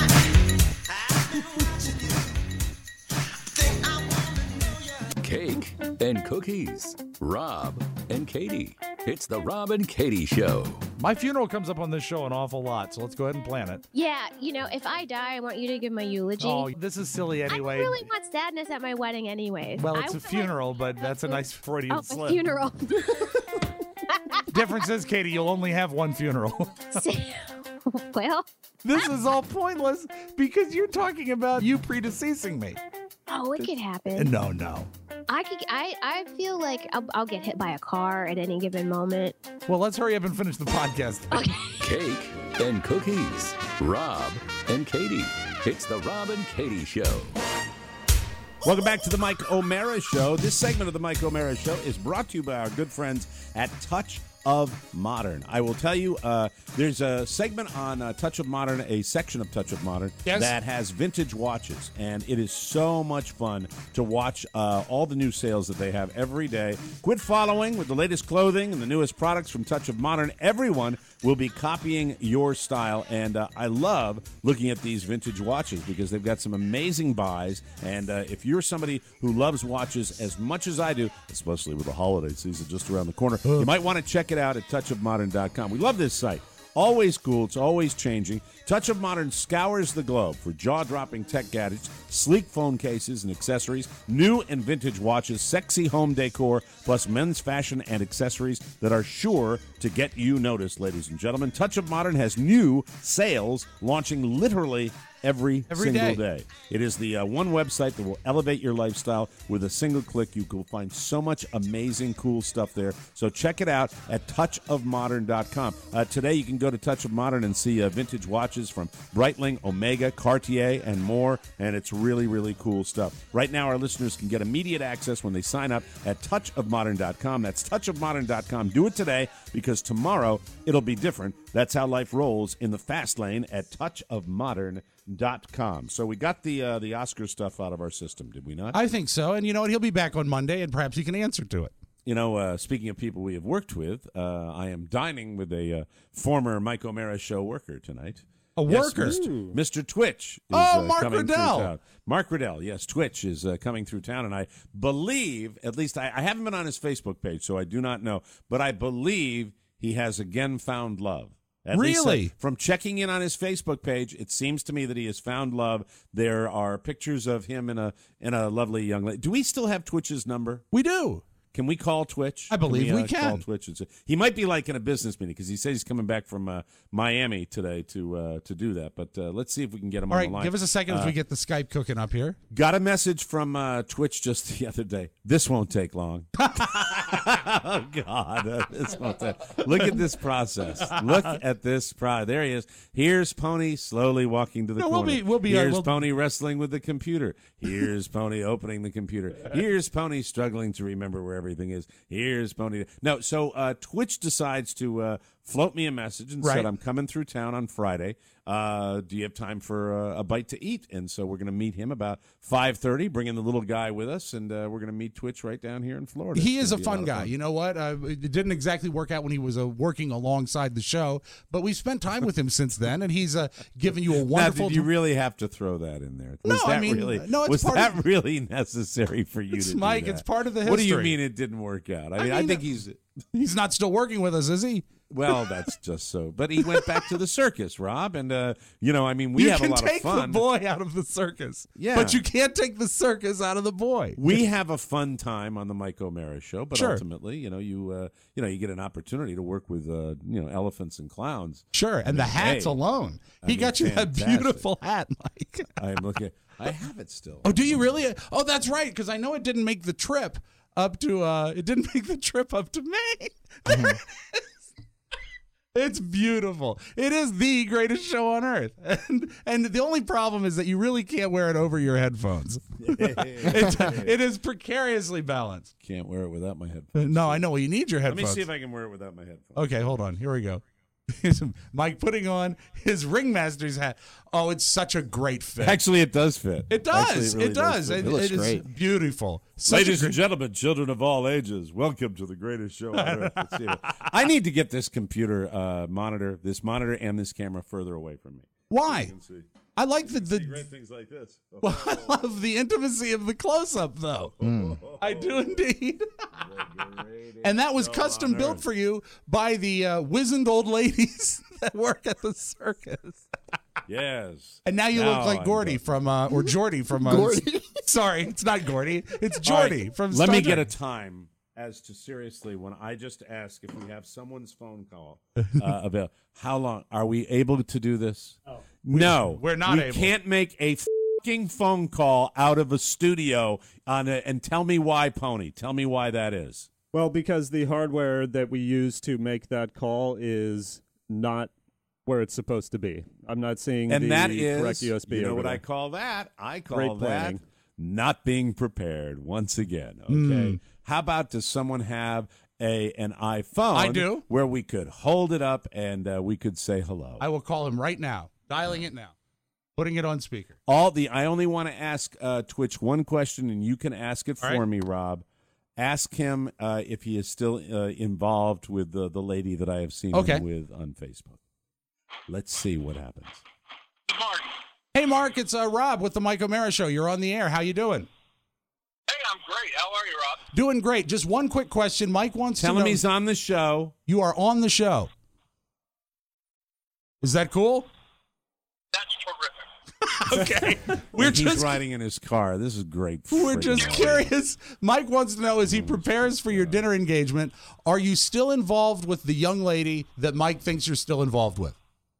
S1: Cake and cookies. Rob and Katie. It's the Rob and Katie Show.
S4: My funeral comes up on this show an awful lot, so let's go ahead and plan it.
S14: Yeah, if I die, I want you to give my eulogy.
S4: Oh, this is silly anyway.
S14: I really want sadness at my wedding anyways.
S4: Well, it's a funeral, but that's a nice Freudian slip.
S14: A funeral.
S4: Difference is, Katie, you'll only have one funeral.
S14: Well,
S4: this is all pointless because you're talking about you predeceasing me.
S14: Oh, it could happen.
S4: No.
S14: I feel like I'll get hit by a car at any given moment.
S4: Well, let's hurry up and finish the podcast.
S14: Okay.
S1: Cake and cookies. Rob and Katie. It's the Rob and Katie Show.
S3: Welcome back to the Mike O'Mara Show. This segment of the Mike O'Mara Show is brought to you by our good friends at Touch of Modern. I will tell you, there's a segment on Touch of Modern, a section of Touch of Modern, that has vintage watches, and it is so much fun to watch all the new sales that they have every day. Quit following with the latest clothing and the newest products from Touch of Modern. Everyone will be copying your style, and I love looking at these vintage watches because they've got some amazing buys, and if you're somebody who loves watches as much as I do, especially with the holiday season just around the corner, you might want to check it out at touchofmodern.com. We love this site. Always cool. It's always changing. Touch of Modern scours the globe for jaw-dropping tech gadgets, sleek phone cases and accessories, new and vintage watches, sexy home decor, plus men's fashion and accessories that are sure to get you noticed, ladies and gentlemen. Touch of Modern has new sales launching literally every single day. It is the one website that will elevate your lifestyle with a single click. You will find so much amazing, cool stuff there. So check it out at touchofmodern.com. Today you can go to Touch of Modern and see vintage watches from Breitling, Omega, Cartier, and more, and it's really, really cool stuff. Right now our listeners can get immediate access when they sign up at touchofmodern.com. That's touchofmodern.com. Do it today because tomorrow it'll be different. That's how life rolls in the fast lane at touchofmodern.com. So we got the Oscar stuff out of our system, did we not?
S4: I think so. And you know what? He'll be back on Monday, and perhaps he can answer to it.
S3: You know, speaking of people we have worked with, I am dining with a former Mike O'Mara show worker tonight.
S4: A worker?
S3: Mr. Twitch is
S4: Mark
S3: coming
S4: Riddell.
S3: through town. Mark Riddell, yes, Twitch is coming through town, and I believe, at least I haven't been on his Facebook page, so I do not know, but I believe he has again found love. At
S4: really?
S3: Least, from checking in on his Facebook page, it seems to me that he has found love. There are pictures of him in a lovely young lady. Do we still have Twitch's number?
S4: We do.
S3: Can we call Twitch?
S4: I believe we can.
S3: Call Twitch and say, he might be like in a business meeting because he says he's coming back from Miami today to do that. But let's see if we can get him on the line.
S4: All right, give us a second as we get the Skype cooking up here.
S3: Got a message from Twitch just the other day. This won't take long. Oh, God. This won't take. Look at this process. Look at this process. There he is. Here's Pony slowly walking to the corner. Here's Pony wrestling with the computer. Here's Pony opening the computer. Here's Pony struggling to remember where everything is. Here's Pony. No, so Twitch decides to float me a message and said, I'm coming through town on Friday. Do you have time for a bite to eat? And so we're going to meet him about 5:30, bringing the little guy with us, and we're going to meet Twitch right down here in Florida.
S4: He is a fun guy. You know what? It didn't exactly work out when he was working alongside the show, but we spent time with him since then, and he's given you a wonderful...
S3: Now, did you really have to throw that in there?
S4: Was
S3: that really necessary for you to do
S4: Mike,
S3: that?
S4: It's part of the history.
S3: What do you mean it didn't work out? I mean, I think
S4: he's not still working with us, is he?
S3: Well, that's just so. But he went back to the circus, Rob, and I mean, we have a lot of fun.
S4: You can take the boy out of the circus,
S3: yeah,
S4: but you can't take the circus out of the boy.
S3: We have a fun time on the Mike O'Mara Show, but ultimately, you get an opportunity to work with elephants and clowns.
S4: Sure, and the hats alone. He got you that beautiful hat, Mike.
S3: I'm looking. I have it still.
S4: Oh, do you really? Oh, that's right, because I know it didn't make the trip up to. It didn't make the trip up to Maine. Mm-hmm. It's beautiful. It is the greatest show on earth. And the only problem is that you really can't wear it over your headphones. It is precariously balanced.
S3: Can't wear it without my headphones.
S4: No, I know. Well, you need your headphones.
S3: Let me see if I can wear it without my headphones.
S4: Okay, hold on. Here we go. Mike putting on his ringmaster's hat. Oh, it's such a great fit.
S3: Actually, it does fit.
S4: It does.
S3: It
S4: does.
S3: It
S4: looks great. It's beautiful.
S3: Ladies and gentlemen, children of all ages, welcome to the greatest show on earth. I need to get this computer monitor and this camera further away from me.
S4: Why? I like the
S3: great things like this.
S4: Well, I love the intimacy of the close-up, though. I do indeed. And that was custom built for you by the wizened old ladies that work at the circus.
S3: Yes.
S4: And now you look like Gordy from, or Geordi from. Gordy? Sorry, it's not Gordy. It's Geordi from Star
S3: Let me
S4: Trek.
S3: get a time as to seriously when I just ask if we have someone's phone call available. How long are we able to do this? No,
S4: we're not able.
S3: We can't make a fucking phone call out of a studio and tell me why, Pony. Tell me why that is.
S13: Well, because the hardware that we use to make that call is not where it's supposed to be. I'm not seeing the correct USB.
S3: You know what I call that? I call that not being prepared once again. Okay. How about does someone have an iPhone.
S4: I do.
S3: Where we could hold it up and we could say hello.
S4: I will call him right now. Dialing it now. Putting it on speaker.
S3: I only want to ask Twitch one question, and you can ask it for me, Rob. Ask him if he is still involved with the lady that I have seen him with on Facebook. Let's see what happens.
S15: Mark.
S4: Hey, Mark, it's Rob with the Mike O'Mara Show. You're on the air. How you doing?
S15: Hey, I'm great. How are you, Rob?
S4: Doing great. Just one quick question. Mike wants to know.
S3: Tell him he's on the show.
S4: You are on the show. Is that cool?
S15: That's terrific.
S4: Okay.
S3: He's riding in his car. This is great.
S4: We're just curious. Mike wants to know, as he prepares for your dinner engagement, are you still involved with the young lady that Mike thinks you're still involved with?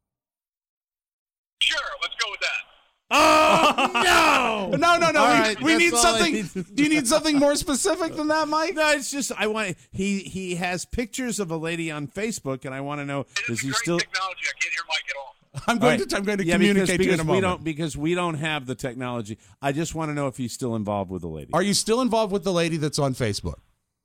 S15: Sure, let's go with that.
S3: Oh, no.
S4: No.
S3: Right,
S4: we need something. Do you need something more specific than that, Mike?
S3: No, it's just I want. He has pictures of a lady on Facebook, and I want to know, is he still?
S15: Technology. I can't hear Mike at all.
S4: I'm going to communicate to you in a moment.
S3: Because we don't have the technology. I just want to know if he's still involved with the lady.
S4: Are you still involved with the lady that's on Facebook?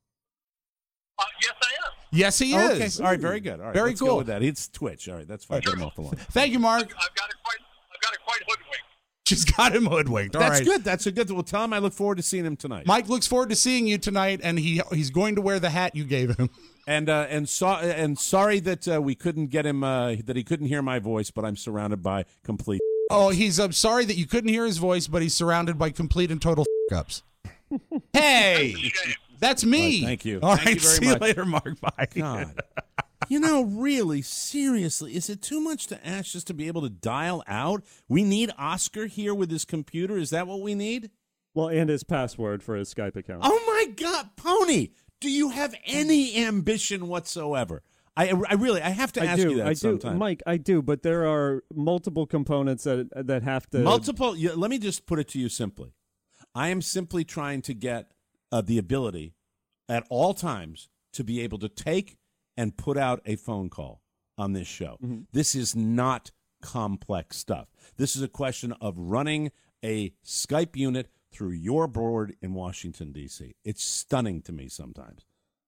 S15: Yes, I am.
S4: Yes, he is.
S3: Okay. All right, very good. All right,
S4: very
S3: let's
S4: cool
S3: go with that. It's Twitch. All right, that's fine. Get him off the line.
S4: Thank you, Mark.
S15: I've got it quite hoodwinked.
S4: She's got him hoodwinked. All
S3: That's
S4: right.
S3: good. That's a good. Well, tell him I look forward to seeing him tonight.
S4: Mike looks forward to seeing you tonight, and he's going to wear the hat you gave him.
S3: And sorry that we couldn't get him that he couldn't hear my voice, but I'm surrounded by complete.
S4: Oh, he's sorry that you couldn't hear his voice, but he's surrounded by complete and total ups. Hey, that's me.
S3: Right, thank you.
S4: All
S3: thank
S4: right,
S3: you very
S4: see
S3: much.
S4: you later, Mark. Bye.
S3: God. You know, really, seriously, is it too much to ask just to be able to dial out? We need Oscar here with his computer. Is that what we need?
S13: Well, and his password for his Skype account.
S3: Oh, my God. Pony, do you have any ambition whatsoever? I have to ask you that sometime.
S13: Mike, I do, but there are multiple components that have to...
S3: Let me just put it to you simply. I am simply trying to get the ability at all times to be able to take and put out a phone call on this show. Mm-hmm. This is not complex stuff. This is a question of running a Skype unit through your board in Washington, D.C. It's stunning to me sometimes.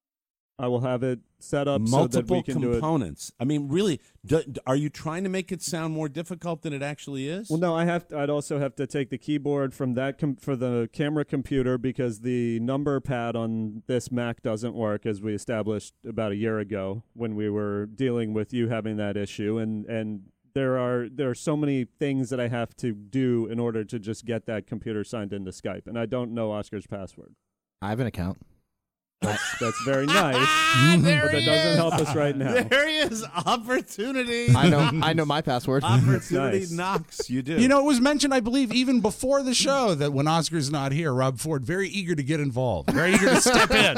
S13: I will have it set up
S3: multiple
S13: so that we can
S3: components.
S13: Do it.
S3: I mean, really, are you trying to make it sound more difficult than it actually is?
S13: Well, no, I'd also have to take the keyboard from that for the camera computer because the number pad on this Mac doesn't work, as we established about a year ago when we were dealing with you having that issue, and there are so many things that I have to do in order to just get that computer signed into Skype, and I don't know Oscar's password.
S5: I have an account.
S13: That's very nice, but that doesn't help us right now.
S3: There he is. Opportunity.
S5: I know my password.
S3: Opportunity
S13: Nice.
S3: knocks. You do.
S4: You know, it was mentioned, I believe, even before the show that when Oscar's not here, Rob Ford very eager to get involved, very eager to step in.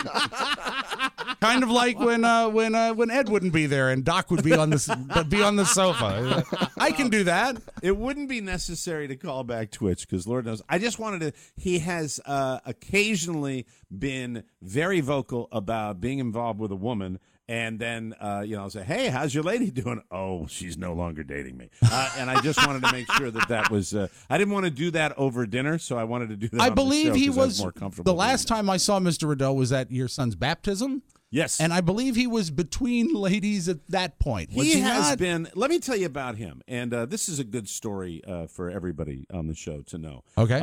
S4: Kind of like when Ed wouldn't be there and Doc would be on the sofa. I can do that.
S3: It wouldn't be necessary to call back Twitch because Lord knows. I just wanted to. He has occasionally been very vocal about being involved with a woman, and then say, "Hey, how's your lady doing?" Oh, she's no longer dating me, and I just wanted to make sure that was. I didn't want to do that over dinner, so I wanted to do that.
S4: I
S3: on
S4: believe
S3: the show
S4: he was
S3: more comfortable.
S4: The last time I saw Mr. Riddell was at your son's baptism.
S3: Yes.
S4: And I believe he was between ladies at that point. Was he
S3: has
S4: not?
S3: been. Let me tell you about him. And this is a good story for everybody on the show to know.
S4: Okay.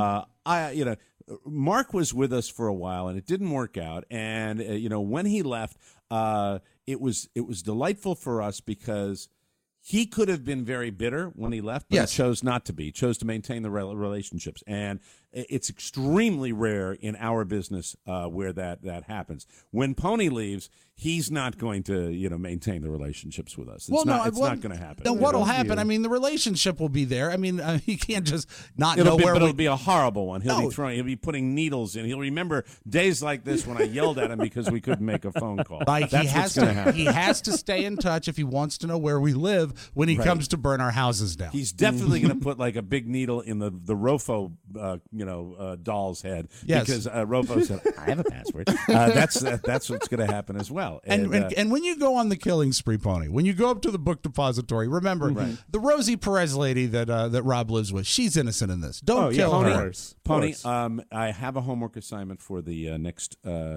S3: Mark was with us for a while, and it didn't work out. And, when he left, it was delightful for us because he could have been very bitter when he left, but
S4: yes.
S3: he chose not to be. He chose to maintain the relationships. And it's extremely rare in our business where that happens. When Pony leaves, he's not going to maintain the relationships with us. It's not going to happen.
S4: Then what'll happen? I mean, the relationship will be there. I mean, he can't just not
S3: it'll
S4: know
S3: be,
S4: where.
S3: But it'll be a horrible one. He'll be putting needles in. He'll remember days like this when I yelled at him because we couldn't make a phone call.
S4: Like
S3: That's what's going to happen.
S4: He has to stay in touch if he wants to know where we live when he comes to burn our houses down.
S3: He's definitely going to put like a big needle in the Rofo doll's head because Rofo said, "I have a password." That's what's going to happen as well.
S4: And when you go on the killing spree, Pony, when you go up to the book depository, remember the Rosie Perez lady that Rob lives with. She's innocent in this. Don't kill her.
S3: Pony. I have a homework assignment for the next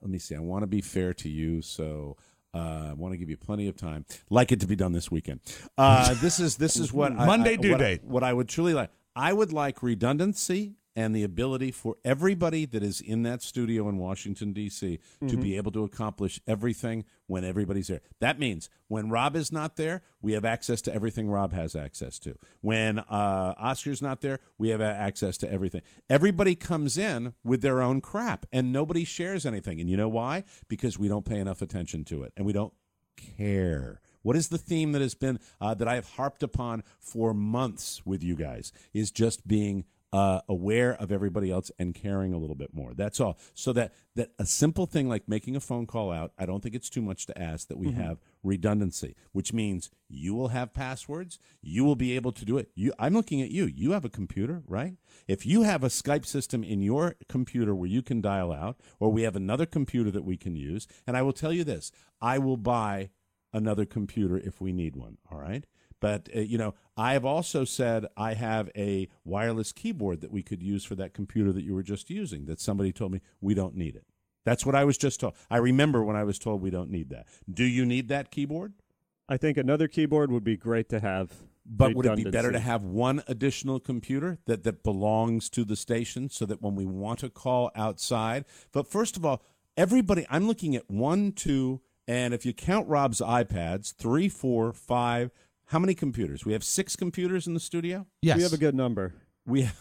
S3: let me see. I want to be fair to you, so I want to give you plenty of time. Like it to be done this weekend. This is what
S4: Monday due date.
S3: What I would truly like. I would like redundancy and the ability for everybody that is in that studio in Washington, D.C. to be able to accomplish everything when everybody's there. That means when Rob is not there, we have access to everything Rob has access to. When Oscar's not there, we have access to everything. Everybody comes in with their own crap, and nobody shares anything. And you know why? Because we don't pay enough attention to it, and we don't care. What is the theme that has been that I have harped upon for months with you guys is just being aware of everybody else and caring a little bit more. That's all. So that a simple thing like making a phone call out, I don't think it's too much to ask that we have redundancy, which means you will have passwords. You will be able to do it. I'm looking at you. You have a computer, right? If you have a Skype system in your computer where you can dial out, or we have another computer that we can use, and I will tell you this, I will buy another computer if we need one, all right? But, I have also said I have a wireless keyboard that we could use for that computer that you were just using, that somebody told me we don't need it. That's what I was just told. I remember when I was told we don't need that. Do you need that keyboard?
S13: I think another keyboard would be great to have.
S3: But would it be better to have one additional computer that belongs to the station so that when we want to call outside? But first of all, everybody, I'm looking at 1, 2, and if you count Rob's iPads, 3, 4, 5, how many computers? We have 6 computers in the studio?
S13: Yes. We have a good number.
S3: We have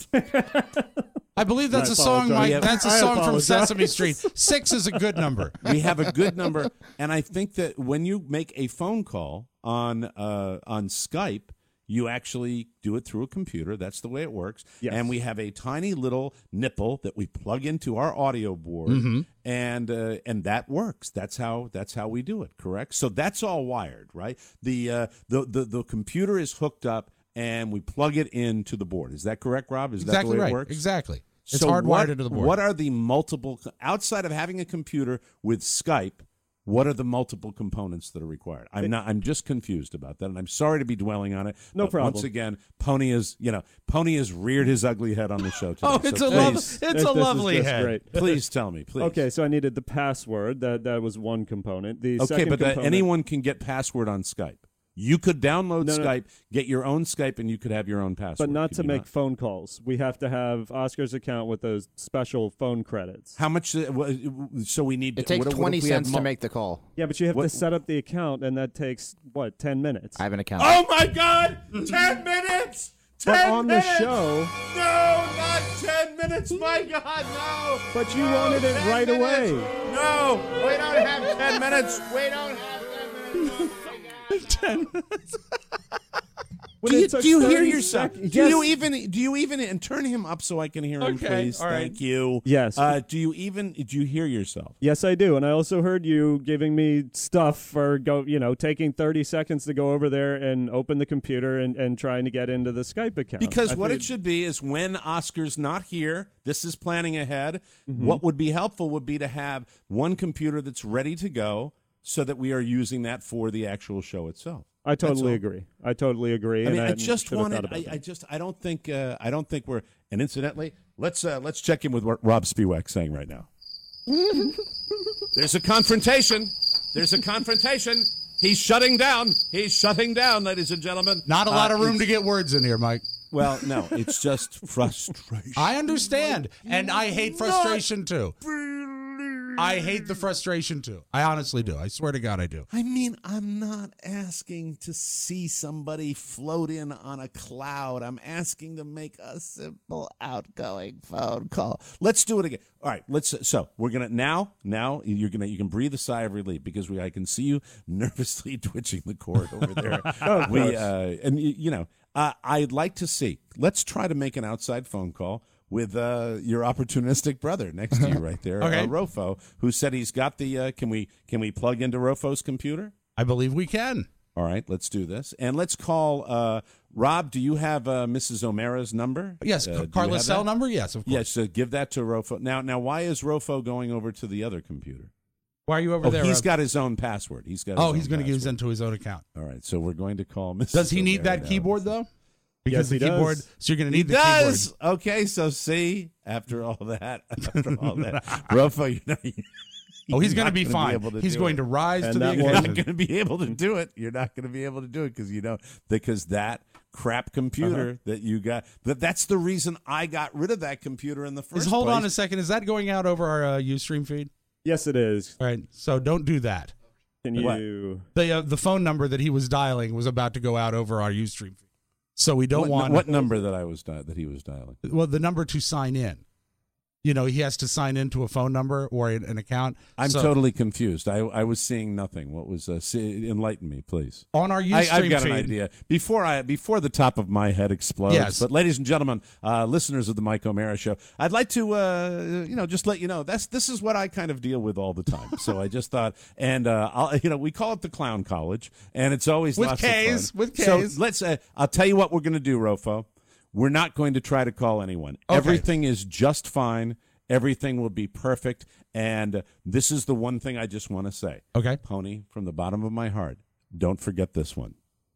S4: I believe that's a song, Mike. That's a song from Sesame Street. 6 is a good number.
S3: We have a good number, and I think that when you make a phone call on Skype, you actually do it through a computer. That's the way it works.
S13: Yes.
S3: And we have a tiny little nipple that we plug into our audio board, and that works. That's how we do it. Correct. So that's all wired, right? The computer is hooked up, and we plug it into the board. Is that correct, Rob? Is
S4: exactly
S3: that the way
S4: right.
S3: it works?
S4: Exactly. It's
S3: so
S4: hardwired into the board.
S3: What are the multiple outside of having a computer with Skype? What are the multiple components that are required? I'm just confused about that, and I'm sorry to be dwelling on it.
S13: No problem.
S3: Once again, Pony has reared his ugly head on the show today.
S4: It's a lovely head.
S13: Great.
S3: Please tell me, please.
S13: Okay, so I needed the password. That was one component. The second
S3: but
S13: component,
S3: anyone can get password on Skype. You could download Skype, get your own Skype, and you could have your own password.
S13: But not to make phone calls. We have to have Oscar's account with those special phone credits.
S3: How much? So we need.
S5: It takes 20 cents to make the call.
S13: Yeah, but you have to set up the account, and that takes 10 minutes.
S5: I have an account.
S3: Oh my God! 10 minutes. 10
S13: but on
S3: minutes!
S13: The show.
S3: No, not 10 minutes. My God, no!
S13: But you wanted it right away.
S3: No, we don't have 10 minutes. We don't have 10 minutes.
S4: 10 minutes.
S3: Do you hear yourself?
S13: Yes.
S3: Do you even and turn him up so I can hear him, please?
S4: All right.
S3: Thank you.
S13: Yes.
S3: Do you hear yourself?
S13: Yes, I do. And I also heard you giving me stuff for taking 30 seconds to go over there and open the computer and trying to get into the Skype account.
S3: Because what it should be is when Oscar's not here, this is planning ahead. What would be helpful would be to have one computer that's ready to go so that we are using that for the actual show itself.
S13: I totally agree. I mean,
S3: I don't think we're. And incidentally, let's check in with what Rob Spiewak's saying right now. There's a confrontation. He's shutting down, ladies and gentlemen.
S4: Not a lot of room to get words in here, Mike.
S3: Well, no, it's just frustration.
S4: I understand, and I hate frustration too. I hate the frustration too. I honestly do. I swear to God I do.
S3: I mean, I'm not asking to see somebody float in on a cloud. I'm asking to make a simple outgoing phone call. Let's do it again. All right, so we're going to now you can breathe a sigh of relief because I can see you nervously twitching the cord over there.
S13: Of course.
S3: I'd like to see. Let's try to make an outside phone call with your opportunistic brother next to you right there,
S4: Okay.
S3: Rofo, who said he's got the. Can we plug into Rofo's computer?
S4: I believe we can.
S3: All right, let's do this, and let's call Rob. Do you have Mrs. O'Mara's number?
S4: Yes, Carla's cell number. Yes, of course.
S3: Yes, so give that to Rofo. Now, why is Rofo going over to the other computer?
S4: Why are you over there?
S3: He's got his own password. He's going
S4: to use into his own account.
S3: All right, so we're going to call Mrs.
S4: Does he need
S3: O'Mara
S4: that
S3: now.
S4: keyboard though? Because
S13: Yes,
S4: the
S13: he
S4: keyboard.
S13: does.
S4: So you're going to need
S3: He
S4: the
S3: does.
S4: keyboard.
S3: Okay, so see, after all that, Rofo,
S4: Oh, he's going to be
S3: not
S4: fine.
S3: able to
S4: He's
S3: do
S4: going
S3: it.
S4: to rise
S13: And
S4: to the
S13: that
S3: You're
S13: one-
S3: not
S4: occasion.
S3: going to be able to do it. You're not going to be able to do it because that crap computer that you got. That's the reason I got rid of that computer in the first
S4: Hold
S3: place.
S4: on a second. Is that going out over our Ustream feed?
S13: Yes, it is.
S4: All right. So don't do that.
S13: Can you?
S4: The phone number that he was dialing was about to go out over our Ustream feed. So we don't want
S3: what number that he was dialing.
S4: Well, the number to sign in. You know, he has to sign into a phone number or an account.
S3: I'm
S4: So
S3: totally confused. I was seeing nothing. What was enlighten me, please?
S4: on our Ustream
S3: I've got
S4: feed.
S3: an idea. Before the top of my head explodes.
S4: Yes.
S3: But ladies and gentlemen, listeners of the Mike O'Mara Show, I'd like to just let you know this is what I kind of deal with all the time. So I just thought, and we call it the Clown College, and it's always
S4: With
S3: lots
S4: K's,
S3: of fun.
S4: with
S3: So
S4: K's.
S3: let's. I'll tell you what we're going to do, Rofo. We're not going to try to call anyone.
S4: Okay.
S3: Everything is just fine. Everything will be perfect. And this is the one thing I just want to say.
S4: Okay.
S3: Pony, from the bottom of my heart, don't forget this one.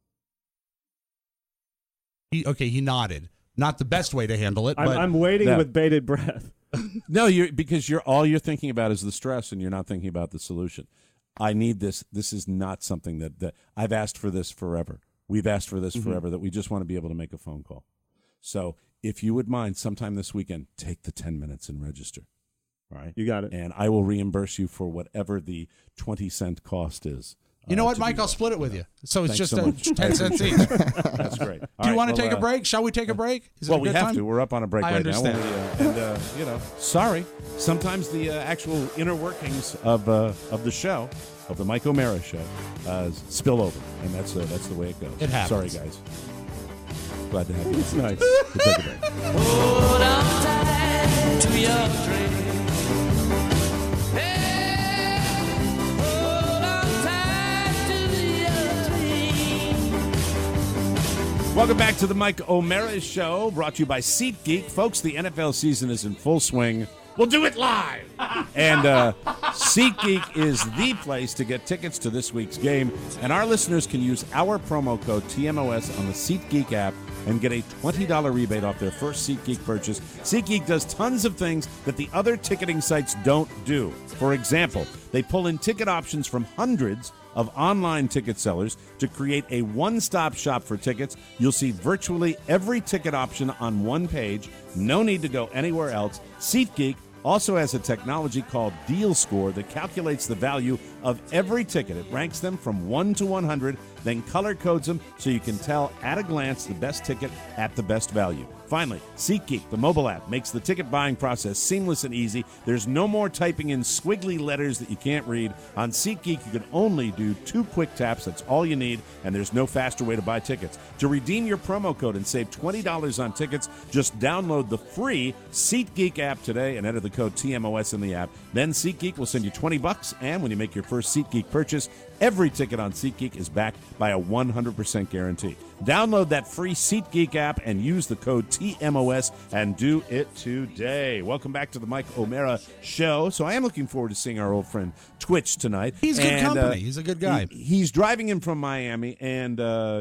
S4: He nodded. Not the best way to handle it, but
S13: I'm waiting
S3: No.
S13: with bated breath.
S3: No, because all you're thinking about is the stress, and you're not thinking about the solution. I need this. This is not something that I've asked for this forever. We've asked for this forever, that we just want to be able to make a phone call. So if you would mind, sometime this weekend, take the 10 minutes and register. All right?
S13: You got it.
S3: And I will reimburse you for whatever the 20-cent cost is.
S4: you know what,
S3: to
S4: Mike?
S3: do
S4: I'll
S3: that.
S4: split it with you. So it's
S3: Thanks
S4: just
S3: so much.
S4: 10 cents each.
S3: That's great.
S4: Do you want to take a break? Shall we take a break? Is it
S3: Well,
S4: a
S3: we
S4: good
S3: have
S4: time?
S3: to. We're up on a break
S4: I
S3: right
S4: understand.
S3: now. And sorry. Sometimes the actual inner workings of the show, of the Mike O'Mara Show, spill over, and that's the way it goes.
S4: It happens.
S3: Sorry, guys. Glad to have you.
S13: It's nice.
S3: We'll take a break.
S16: Hold on tight to your dream. Hey, hold on tight to your dream.
S3: Welcome back to the Mike O'Mara Show, brought to you by SeatGeek. Folks, the NFL season is in full swing. We'll do it live. And SeatGeek is the place to get tickets to this week's game. And our listeners can use our promo code TMOS on the SeatGeek app and get a $20 rebate off their first SeatGeek purchase. SeatGeek does tons of things that the other ticketing sites don't do. For example, they pull in ticket options from hundreds of online ticket sellers to create a one-stop shop for tickets. You'll see virtually every ticket option on one page. No need to go anywhere else. SeatGeek also has a technology called Deal Score that calculates the value of every ticket. It ranks them from 1 to 100, then color codes them so you can tell at a glance the best ticket at the best value. Finally, SeatGeek, the mobile app, makes the ticket buying process seamless and easy. There's no more typing in squiggly letters that you can't read. On SeatGeek, you can only do 2 quick taps. That's all you need, and there's no faster way to buy tickets. To redeem your promo code and save $20 on tickets, just download the free SeatGeek app today and enter the code TMOS in the app. Then SeatGeek will send you $20, and when you make your first SeatGeek purchase, every ticket on SeatGeek is backed by a 100% guarantee. Download that free SeatGeek app and use the code TMOS and do it today. Welcome back to the Mike O'Mara Show. So I am looking forward to seeing our old friend Twitch tonight.
S4: He's good company. He's a good guy.
S3: He's driving in from Miami, and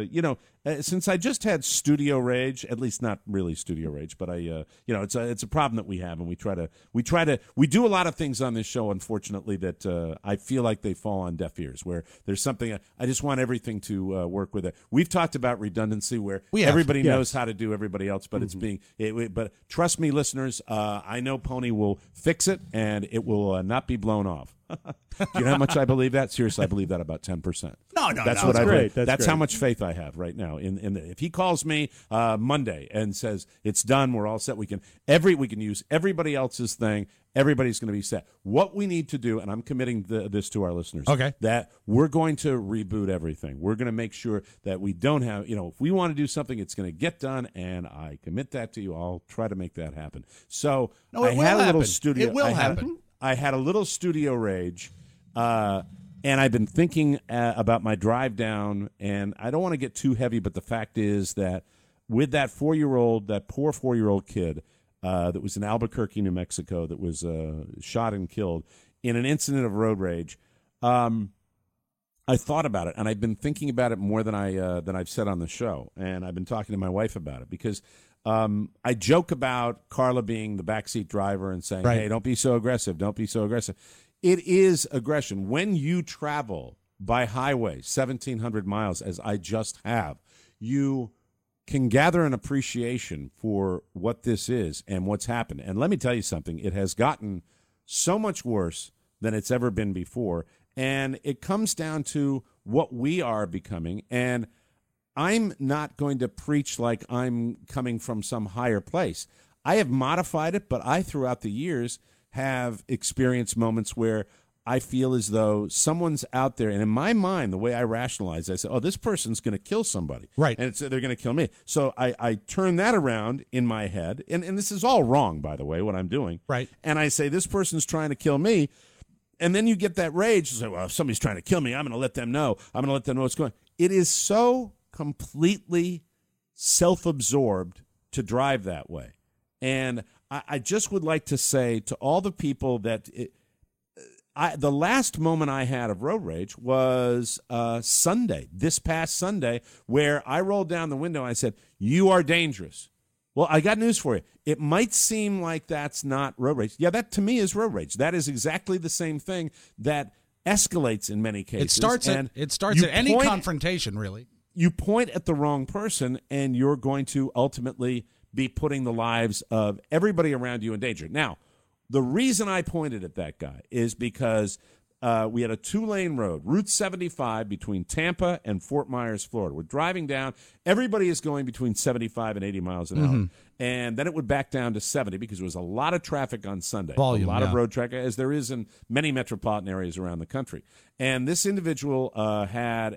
S3: since I just had studio rage, at least not really studio rage, but it's a problem that we have, and we do a lot of things on this show, unfortunately, that I feel like they fall on deaf ears. Where there's something I just want everything to work with it. We've talked about redundancy, where everybody knows how to do everybody else, but it's being. But trust me, listeners, I know Pony will fix it, and it will not be blown off. Do you know how much I believe that? Seriously, I believe that about 10%.
S4: That's
S3: what I believe.
S13: That's
S3: That's
S13: great.
S3: how much faith I have right now. If he calls me Monday and says it's done, we're all set. We can use everybody else's thing. Everybody's going to be set. What we need to do, and I'm committing this to our listeners,
S4: okay,
S3: that we're going to reboot everything. We're going to make sure that we don't have, if we want to do something, it's going to get done, and I commit that to you. I'll try to make that happen. So I had a little studio.
S4: It will happen.
S3: I had a little studio rage, and I've been thinking about my drive down, and I don't want to get too heavy, but the fact is that with that poor 4-year-old kid that was in Albuquerque, New Mexico, that was shot and killed in an incident of road rage, I thought about it, and I've been thinking about it more than I've said on the show, and I've been talking to my wife about it because I joke about Carla being the backseat driver and saying,
S4: right,
S3: hey, don't be so aggressive. Don't be so aggressive. it is aggression. When you travel by highway 1,700 miles, as I just have, you can gather an appreciation for what this is and what's happened. And let me tell you something. It has gotten so much worse than it's ever been before. And it comes down to what we are becoming. And I'm not going to preach like I'm coming from some higher place. I have modified it, but I, throughout the years, have experienced moments where I feel as though someone's out there, and in my mind, the way I rationalize, I say, "Oh, this person's going to kill somebody,
S4: right?
S3: And they're going to kill me." So I turn that around in my head, and this is all wrong, by the way, what I'm doing,
S4: right?
S3: And I say, "This person's trying to kill me," and then you get that rage. You say, "Well, if somebody's trying to kill me, I'm going to let them know. I'm going to let them know what's going on." It is so completely self-absorbed to drive that way, and I just would like to say to all the people that. The last moment I had of road rage was Sunday, this past Sunday, where I rolled down the window and I said, "You are dangerous." Well, I got news for you. It might seem like that's not road rage. Yeah, that to me is road rage. That is exactly the same thing that escalates in many cases.
S4: It starts at any confrontation, really.
S3: You point at the wrong person, and you're going to ultimately be putting the lives of everybody around you in danger. Now, the reason I pointed at that guy is because we had a 2-lane road, Route 75, between Tampa and Fort Myers, Florida. We're driving down. Everybody is going between 75 and 80 miles an hour. And then it would back down to 70 because there was a lot of traffic on Sunday.
S4: Volume,
S3: a lot of road traffic, as there is in many metropolitan areas around the country. And this individual had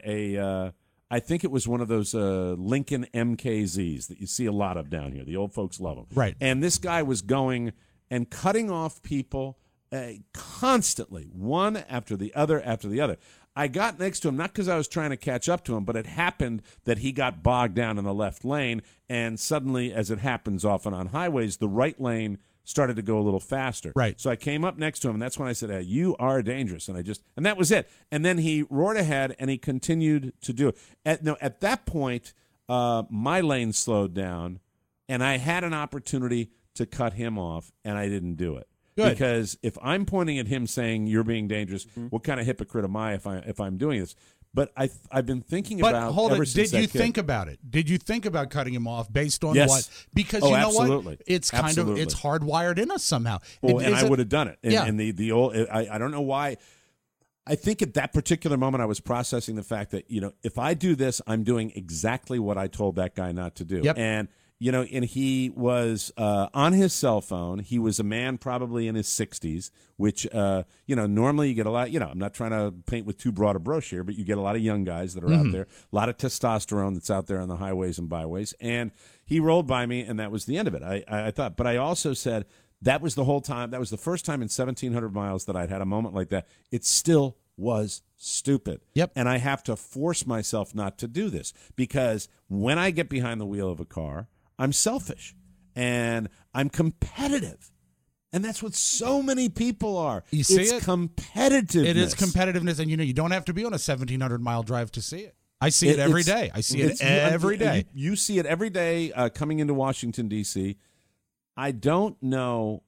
S3: I think it was one of those Lincoln MKZs that you see a lot of down here. The old folks love them.
S4: Right.
S3: And this guy was going and cutting off people constantly, one after the other after the other. I got next to him, not because I was trying to catch up to him, but it happened that he got bogged down in the left lane, and suddenly, as it happens often on highways, the right lane started to go a little faster.
S4: Right.
S3: So I came up next to him, and that's when I said, "You are dangerous," and that was it. And then he roared ahead, and he continued to do it. At that point, my lane slowed down, and I had an opportunity to cut him off, and I didn't do it.
S4: Good.
S3: Because if I'm pointing at him saying you're being dangerous, what kind of hypocrite am I if I'm doing this? But I've been thinking about
S4: hold
S3: ever
S4: it.
S3: since
S4: Did you
S3: that kid.
S4: think about it? Did you think about cutting him off based on
S3: Yes.
S4: what? Because
S3: Oh,
S4: you know
S3: absolutely.
S4: what? It's kind
S3: Absolutely.
S4: of it's hardwired in us somehow.
S3: Well, and I would have done it. And,
S4: Yeah.
S3: and the old I don't know why. I think at that particular moment I was processing the fact that if I do this, I'm doing exactly what I told that guy not to do.
S4: Yep.
S3: And and he was on his cell phone. He was a man probably in his 60s, which, normally you get a lot, I'm not trying to paint with too broad a brush here, but you get a lot of young guys that are out there, a lot of testosterone that's out there on the highways and byways. And he rolled by me, and that was the end of it. I thought, but I also said that was the whole time. That was the first time in 1,700 miles that I'd had a moment like that. It still was stupid.
S4: Yep.
S3: And I have to force myself not to do this because when I get behind the wheel of a car, I'm selfish and I'm competitive. And that's what so many people are.
S4: You see
S3: it's
S4: it?
S3: competitiveness.
S4: It is competitiveness, and you don't have to be on a 1,700-mile drive to see it. I see it every day. I see it every day.
S3: You see it every day coming into Washington, D.C. I don't know.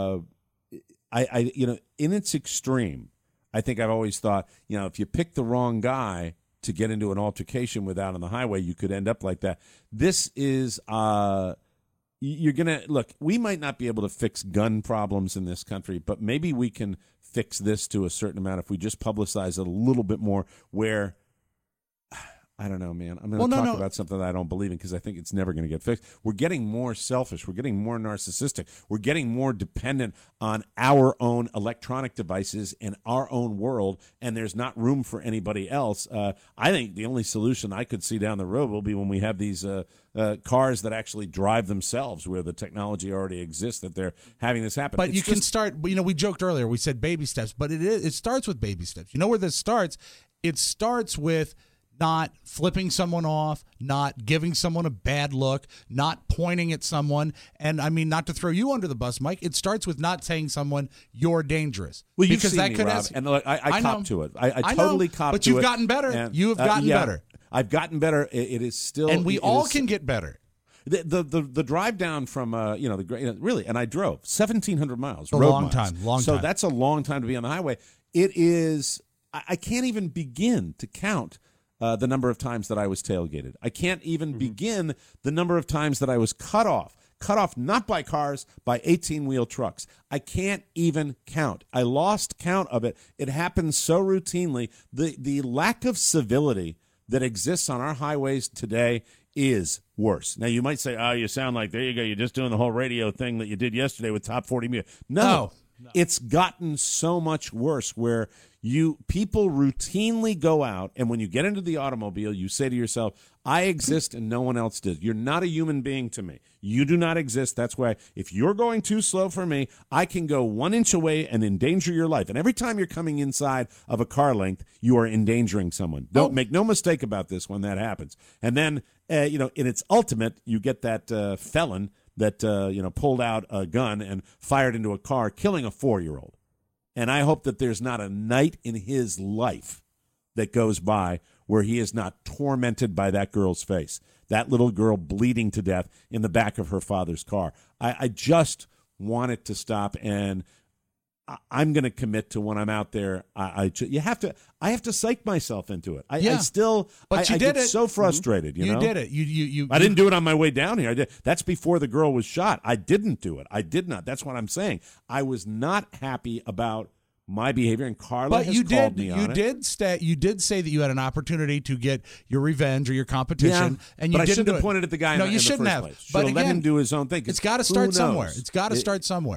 S3: In its extreme, I think I've always thought, if you pick the wrong guy to get into an altercation with out on the highway, you could end up like that. This is, you're going to, look, we might not be able to fix gun problems in this country, but maybe we can fix this to a certain amount if we just publicize it a little bit more where, I don't know, man. I'm going to talk about something that I don't believe in because I think it's never going to get fixed. We're getting more selfish. We're getting more narcissistic. We're getting more dependent on our own electronic devices in our own world, and there's not room for anybody else. I think the only solution I could see down the road will be when we have these cars that actually drive themselves, where the technology already exists, that they're having this happen.
S4: But you can start, we joked earlier, we said baby steps, but it starts with baby steps. You know where this starts? It starts with not flipping someone off, not giving someone a bad look, not pointing at someone. And I mean, not to throw you under the bus, Mike, it starts with not saying someone you're dangerous.
S3: Well, you've seen me, Rob, and look, I cop to it. I totally cop to it.
S4: But you've gotten better. You have gotten better.
S3: I've gotten better. It is still,
S4: and we all can get better.
S3: The drive down from really, and I drove 1,700 miles.
S4: A
S3: road
S4: long
S3: miles.
S4: time, long
S3: so
S4: time.
S3: that's a long time to be on the highway. It is. I can't even begin to count the number of times that I was tailgated. I can't even begin the number of times that I was cut off not by cars, by 18-wheel trucks. I can't even count. I lost count of it. It happens so routinely. The lack of civility that exists on our highways today is worse. Now, you might say, oh, you sound like, there you go, you're just doing the whole radio thing that you did yesterday with Top 40 Music. No. It's gotten so much worse where people routinely go out, and when you get into the automobile, you say to yourself, I exist and no one else does. You're not a human being to me. You do not exist. That's why if you're going too slow for me, I can go 1 inch away and endanger your life. And every time you're coming inside of a car length, you are endangering someone. Don't make no mistake about this when that happens. And then, in its ultimate, you get that felon that pulled out a gun and fired into a car, killing a 4-year-old. And I hope that there's not a night in his life that goes by where he is not tormented by that girl's face, that little girl bleeding to death in the back of her father's car. I just want it to stop, and I'm going to commit to when I'm out there. I have to psych myself into it. I get so frustrated. You know?
S4: did it. You
S3: I didn't do it on my way down here. That's before the girl was shot. I didn't do it. I did not. That's what I'm saying. I was not happy about my behavior, and Carla has called me on it.
S4: You did say that you had an opportunity to get your revenge or your competition, and you
S3: but I
S4: didn't
S3: shouldn't have pointed at the guy.
S4: No,
S3: in
S4: you
S3: the
S4: shouldn't
S3: first
S4: have.
S3: place.
S4: But
S3: let him do his own thing.
S4: It's got to start somewhere. It's got to start somewhere.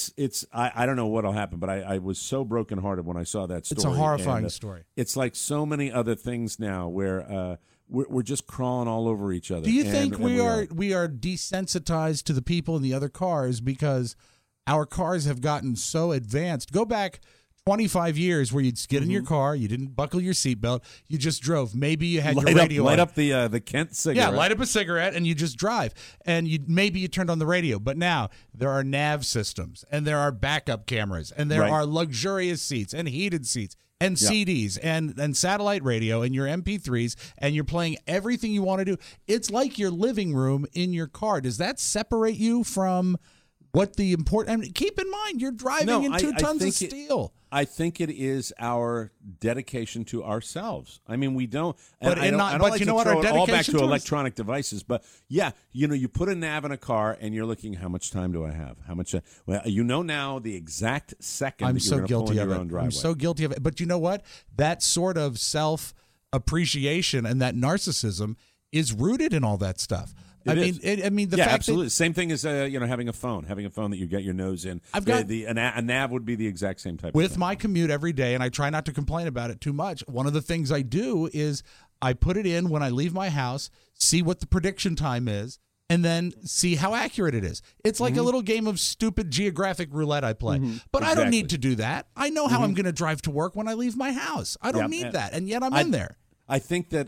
S3: I don't know what'll happen, but I was so brokenhearted when I saw that story.
S4: It's a horrifying story.
S3: It's like so many other things now where we're just crawling all over each other.
S4: Do you think we are desensitized to the people in the other cars because our cars have gotten so advanced? Go back 25 years where you'd get in your car, you didn't buckle your seatbelt, you just drove. Maybe you had your radio
S3: light
S4: on.
S3: up the Kent cigarette.
S4: Yeah, light up a cigarette and you just drive. And maybe you turned on the radio. But now there are nav systems and there are backup cameras and there are luxurious seats and heated seats and CDs and satellite radio and your MP3s, and you're playing everything you want to do. It's like your living room in your car. Does that separate you from what the important? I mean, keep in mind, you're driving in 2 tons of steel.
S3: I think it is our dedication to ourselves. I mean, we don't.
S4: But
S3: I don't
S4: but
S3: like
S4: you
S3: to
S4: know what?
S3: throw
S4: Our
S3: it all back
S4: dedication
S3: to
S4: to
S3: electronic devices. But yeah, you put a nav in a car and you're looking, how much time do I have? How much? Well, now the exact second
S4: I'm
S3: that
S4: so
S3: you're going to pull
S4: guilty
S3: in
S4: of
S3: your
S4: it.
S3: own driveway.
S4: I'm so guilty of it. But you know what? That sort of self-appreciation and that narcissism is rooted in all that stuff. I mean, the fact
S3: absolutely. Same thing as having a phone that you get your nose in. A nav would be the exact same type.
S4: With
S3: of thing.
S4: my commute every day, and I try not to complain about it too much. One of the things I do is I put it in when I leave my house, see what the prediction time is, and then see how accurate it is. It's like a little game of stupid geographic roulette I play. But I don't need to do that. I know how I'm going to drive to work when I leave my house. I don't need that, and yet I'm in there.
S3: I think that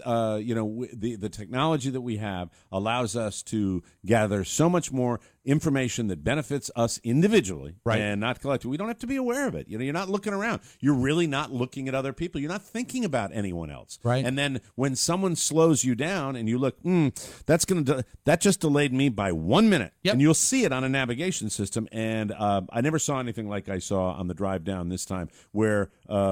S3: the technology that we have allows us to gather so much more information that benefits us individually and not collectively. We don't have to be aware of it. You're not looking around. You're really not looking at other people. You're not thinking about anyone else.
S4: Right.
S3: And then when someone slows you down and you look, that just delayed me by 1 minute.
S4: Yep.
S3: And you'll see it on a navigation system. And I never saw anything like I saw on the drive down this time where,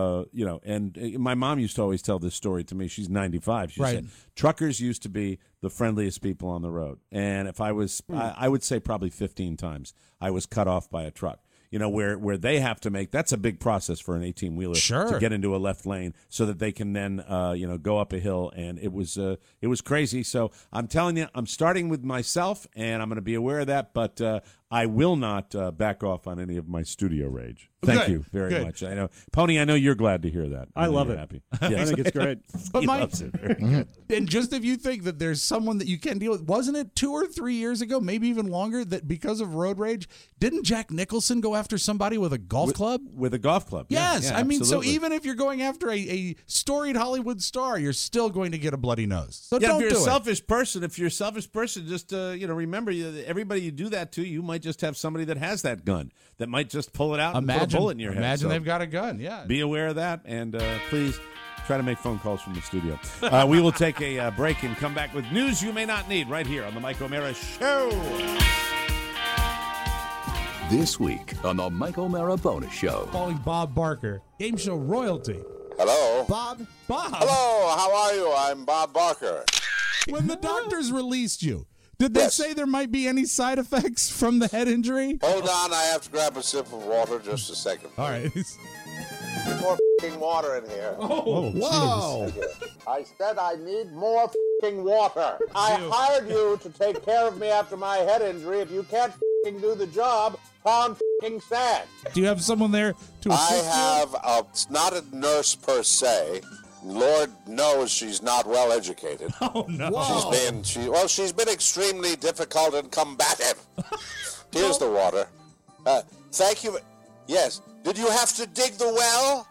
S3: and my mom used to always tell this story to me. She's 95. She said, truckers used to be the friendliest people on the road. And if I was, I would say probably 15 times I was cut off by a truck. Where they have to make, that's a big process for an 18-wheeler to get into a left lane so that they can then, go up a hill. And it was crazy. So I'm telling you, I'm starting with myself, and I'm going to be aware of that. But I will not back off on any of my studio rage. Thank you very much. I know, Pony, I know you're glad to hear that.
S13: I love it.
S3: Happy.
S13: Yes. I think it's great.
S4: But
S3: He loves it. Very good.
S4: And just if you think that there's someone that you can deal with, wasn't it 2 or 3 years ago, maybe even longer, that because of road rage, didn't Jack Nicholson go after somebody with a golf club?
S3: With a golf club.
S4: Yes.
S3: Yeah,
S4: I mean,
S3: absolutely.
S4: so even if you're going after a storied Hollywood star, you're still going to get a bloody nose. So
S3: Yeah,
S4: don't
S3: if you're
S4: do
S3: a
S4: it.
S3: selfish person, just remember, everybody you do that to, you might just have somebody that has that gun that might just pull it out and put a
S4: Imagine,
S3: bullet in your head.
S4: imagine
S3: So
S4: they've got a gun. Yeah.
S3: be aware of that, and please try to make phone calls from the studio. We will take a break and come back with news you may not need right here on the Mike O'Mara Show.
S1: This week on the Mike O'Mara Bonus Show.
S4: Calling Bob Barker, game show royalty.
S17: Hello?
S5: Bob?
S17: Hello, how are you? I'm Bob Barker.
S4: When the doctors released you, did they
S17: Yes.
S4: say there might be any side effects from the head injury?
S17: Hold on, I have to grab a sip of water. Just a second.
S4: All right.
S17: Need more f***ing water in here.
S4: Oh,
S3: whoa.
S17: I said I need more f***ing water. I hired you to take care of me after my head injury. If you can't f***ing do the job, pound f***ing sand.
S4: Do you have someone there to assist
S17: I
S4: you?
S17: have it's not a nurse per se. Lord knows she's not well educated.
S4: Oh, no.
S17: She's been extremely difficult and combative. Here's the water. Thank you. Yes. Did you have to dig the well?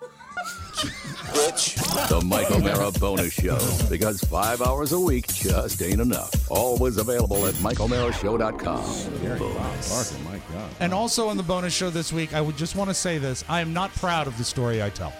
S17: Bitch.
S1: The Mike O'Mara Bonus Show. Because 5 hours a week just ain't enough. Always available at MikeO'MaraShow.com.
S3: Barker, my God.
S4: And also on the bonus show this week, I would just want to say this. I am not proud of the story I tell.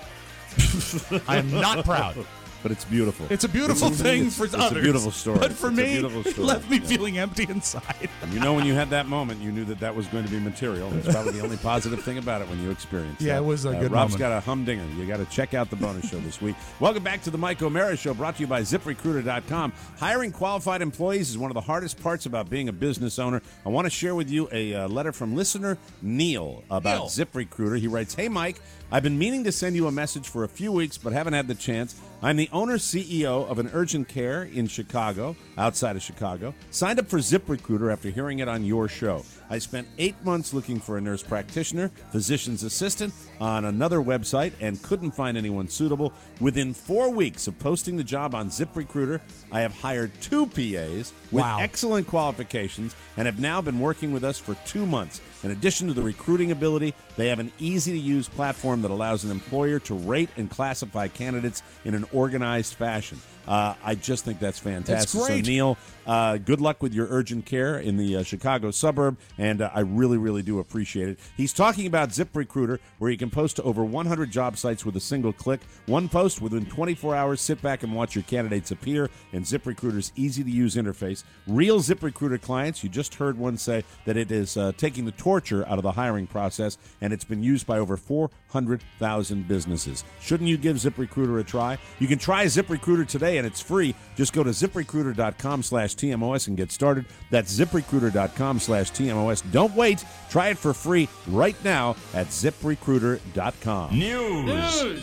S4: I am not proud.
S3: But it's beautiful.
S4: It's a beautiful thing for others.
S3: It's a beautiful story.
S4: But for
S3: It's a
S4: me,
S3: beautiful
S4: it
S3: story.
S4: left me
S3: Yeah.
S4: feeling empty inside.
S3: And you know when you had that moment, you knew that that was going to be material. That's probably the only positive thing about it when you experienced it.
S4: Yeah, it was a good
S3: Rob's
S4: moment.
S3: got a humdinger. You got to check out the bonus show this week. Welcome back to the Mike O'Mara Show, brought to you by ZipRecruiter.com. Hiring qualified employees is one of the hardest parts about being a business owner. I want to share with you a letter from listener Neil about ZipRecruiter. He writes, "Hey, Mike, I've been meaning to send you a message for a few weeks, but haven't had the chance. I'm the owner-CEO of an urgent care in Chicago, outside of Chicago. Signed up for ZipRecruiter after hearing it on your show. I spent 8 months looking for a nurse practitioner, physician's assistant on another website and couldn't find anyone suitable. Within 4 weeks of posting the job on ZipRecruiter, I have hired 2 PAs with excellent qualifications and have now been working with us for 2 months. In addition to the recruiting ability, they have an easy-to-use platform that allows an employer to rate and classify candidates in an organized fashion." I just think that's fantastic.
S4: That's great.
S3: So, Neil, good luck with your urgent care in the Chicago suburb, and I really, really do appreciate it. He's talking about ZipRecruiter, where you can post to over 100 job sites with a single click. One post within 24 hours, sit back and watch your candidates appear in ZipRecruiter's easy-to-use interface. Real ZipRecruiter clients, you just heard one say that it is taking the torture out of the hiring process, and it's been used by over 400,000 businesses. Shouldn't you give ZipRecruiter a try? You can try ZipRecruiter today, and it's free. Just go to ZipRecruiter.com/TMOS and get started. That's ZipRecruiter.com/TMOS. Don't wait. Try it for free right now at ZipRecruiter.com.
S2: News.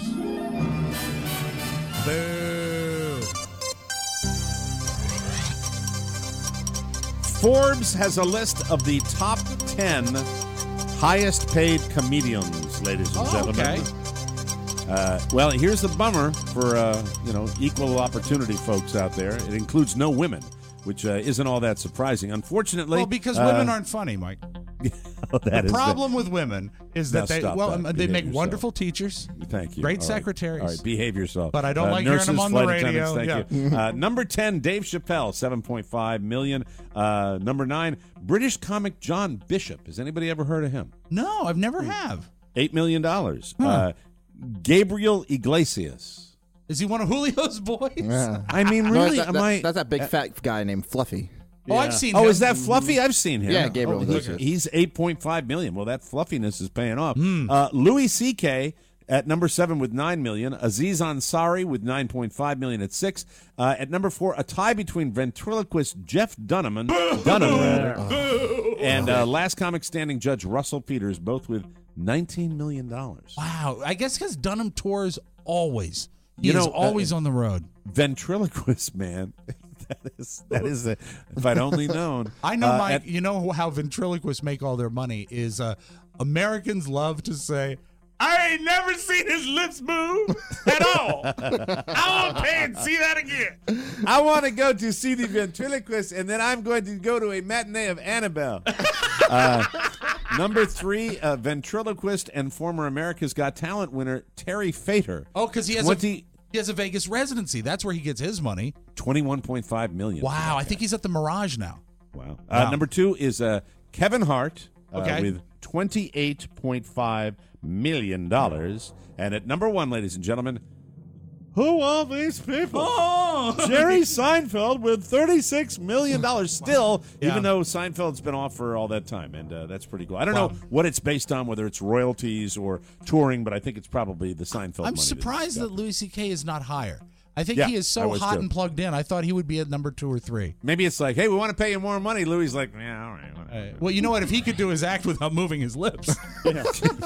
S4: Boo.
S3: Forbes has a list of the top 10 highest paid comedians, ladies and gentlemen.
S4: Okay.
S3: Well, here's the bummer for equal opportunity folks out there. It includes no women, which isn't all that surprising. Unfortunately,
S4: Well, because women aren't funny, Mike.
S3: The
S4: problem with women is that they make
S3: Behave
S4: wonderful
S3: yourself.
S4: teachers.
S3: Thank you.
S4: Great
S3: All right.
S4: secretaries.
S3: All right, behave yourself.
S4: But I don't like hearing
S3: nurses,
S4: them on the
S3: flight attendants,
S4: radio.
S3: Thank you. Number 10, Dave Chappelle, $7.5 million. Number 9, British comic John Bishop. Has anybody ever heard of him?
S4: No, I've never have.
S3: $8 million. Gabriel Iglesias.
S4: Is he one of Julio's boys?
S5: Yeah.
S3: I mean, really?
S5: That's that big fat guy named Fluffy.
S4: Oh, I've seen
S3: Oh,
S4: him.
S3: is that Fluffy? I've seen him.
S5: Yeah, Gabriel
S3: Oh,
S5: Iglesias.
S3: he's $8.5 million. Well, that fluffiness is paying off. Louis C.K. at number 7 with $9 million. Aziz Ansari with $9.5 million at 6. At number 4, a tie between ventriloquist Jeff Dunham and last comic standing Judge Russell Peters, both with $19 million.
S4: Wow. I guess because Dunham tours always. He is always on the road.
S3: Ventriloquist, man. That is if I'd only known.
S4: I know, Mike. You know how ventriloquists make all their money is Americans love to say, "I ain't never seen his lips move at all. I want to pay and see that again."
S3: I want to go to see the ventriloquist, and then I'm going to go to a matinee of Annabelle. Number 3, ventriloquist and former America's Got Talent winner Terry Fator.
S4: Oh, because he has a Vegas residency. That's where he gets his money.
S3: $21.5 million.
S4: Wow, I think he's at the Mirage now.
S3: Wow. Number 2 is Kevin Hart with $28.5 million. And at number one, ladies and gentlemen, who are these people?
S4: Oh!
S3: Jerry Seinfeld with $36 million still, even though Seinfeld's been off for all that time. And that's pretty cool. I don't know what it's based on, whether it's royalties or touring, but I think it's probably the Seinfeld money.
S4: I'm surprised that Louis C.K. is not higher. I think
S3: Yeah,
S4: he is
S3: I
S4: so
S3: was
S4: hot
S3: too.
S4: and plugged in. I thought he would be at number 2 or 3.
S3: Maybe it's like, hey, we want to pay you more money. Louis like, yeah, all right. Whatever.
S4: Well, you know what? If he could do his act without moving his lips.
S3: Yeah,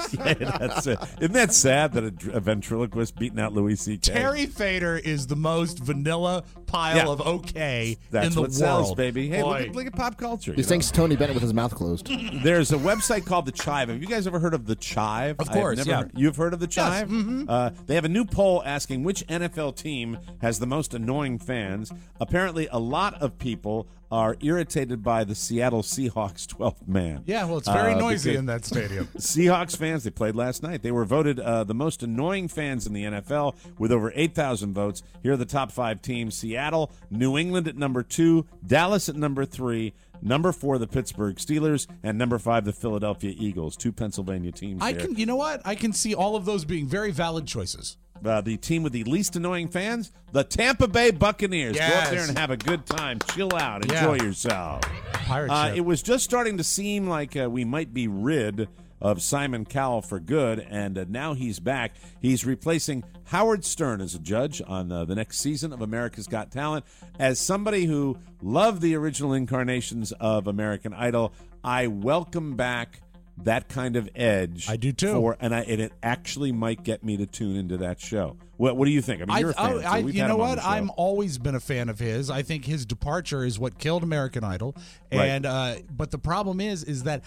S3: that's it. Isn't that sad that a ventriloquist beating out Louis C.K.?
S4: Terry Fader is the most vanilla pile of okay
S3: That's
S4: in the
S3: what
S4: world.
S3: sells, baby. Hey,
S4: Boy.
S3: look at pop culture.
S5: He thinks Tony Bennett with his mouth closed.
S3: There's a website called The Chive. Have you guys ever heard of The Chive?
S4: Of course,
S3: I've never heard. You've heard of The Chive?
S4: Yes. Mm-hmm.
S3: They have a new poll asking which NFL team has the most annoying fans. Apparently, a lot of people are irritated by the Seattle Seahawks 12th man.
S4: Yeah, well, it's very noisy
S3: because
S4: in that stadium.
S3: Seahawks fans, they played last night. They were voted the most annoying fans in the NFL with over 8,000 votes. Here are the top 5 teams. Seattle, New England at number 2, Dallas at number 3, number 4, the Pittsburgh Steelers, and number 5, the Philadelphia Eagles. 2 Pennsylvania teams there.
S4: You know what? I can see all of those being very valid choices.
S3: The team with the least annoying fans, the Tampa Bay Buccaneers.
S4: Yes.
S3: Go up there and have a good time. Chill out. Enjoy yourself.
S4: Pirate ship.
S3: It was just starting to seem like we might be rid of Simon Cowell for good, and now he's back. He's replacing Howard Stern as a judge on the next season of America's Got Talent. As somebody who loved the original incarnations of American Idol, I welcome back that kind of edge.
S4: I do too.
S3: And it actually might get me to tune into that show. What do you think? I mean, you're a fan. So we've
S4: you
S3: had
S4: know
S3: him on
S4: what?
S3: the show.
S4: I'm always been a fan of his. I think his departure is what killed American Idol. And but the problem is that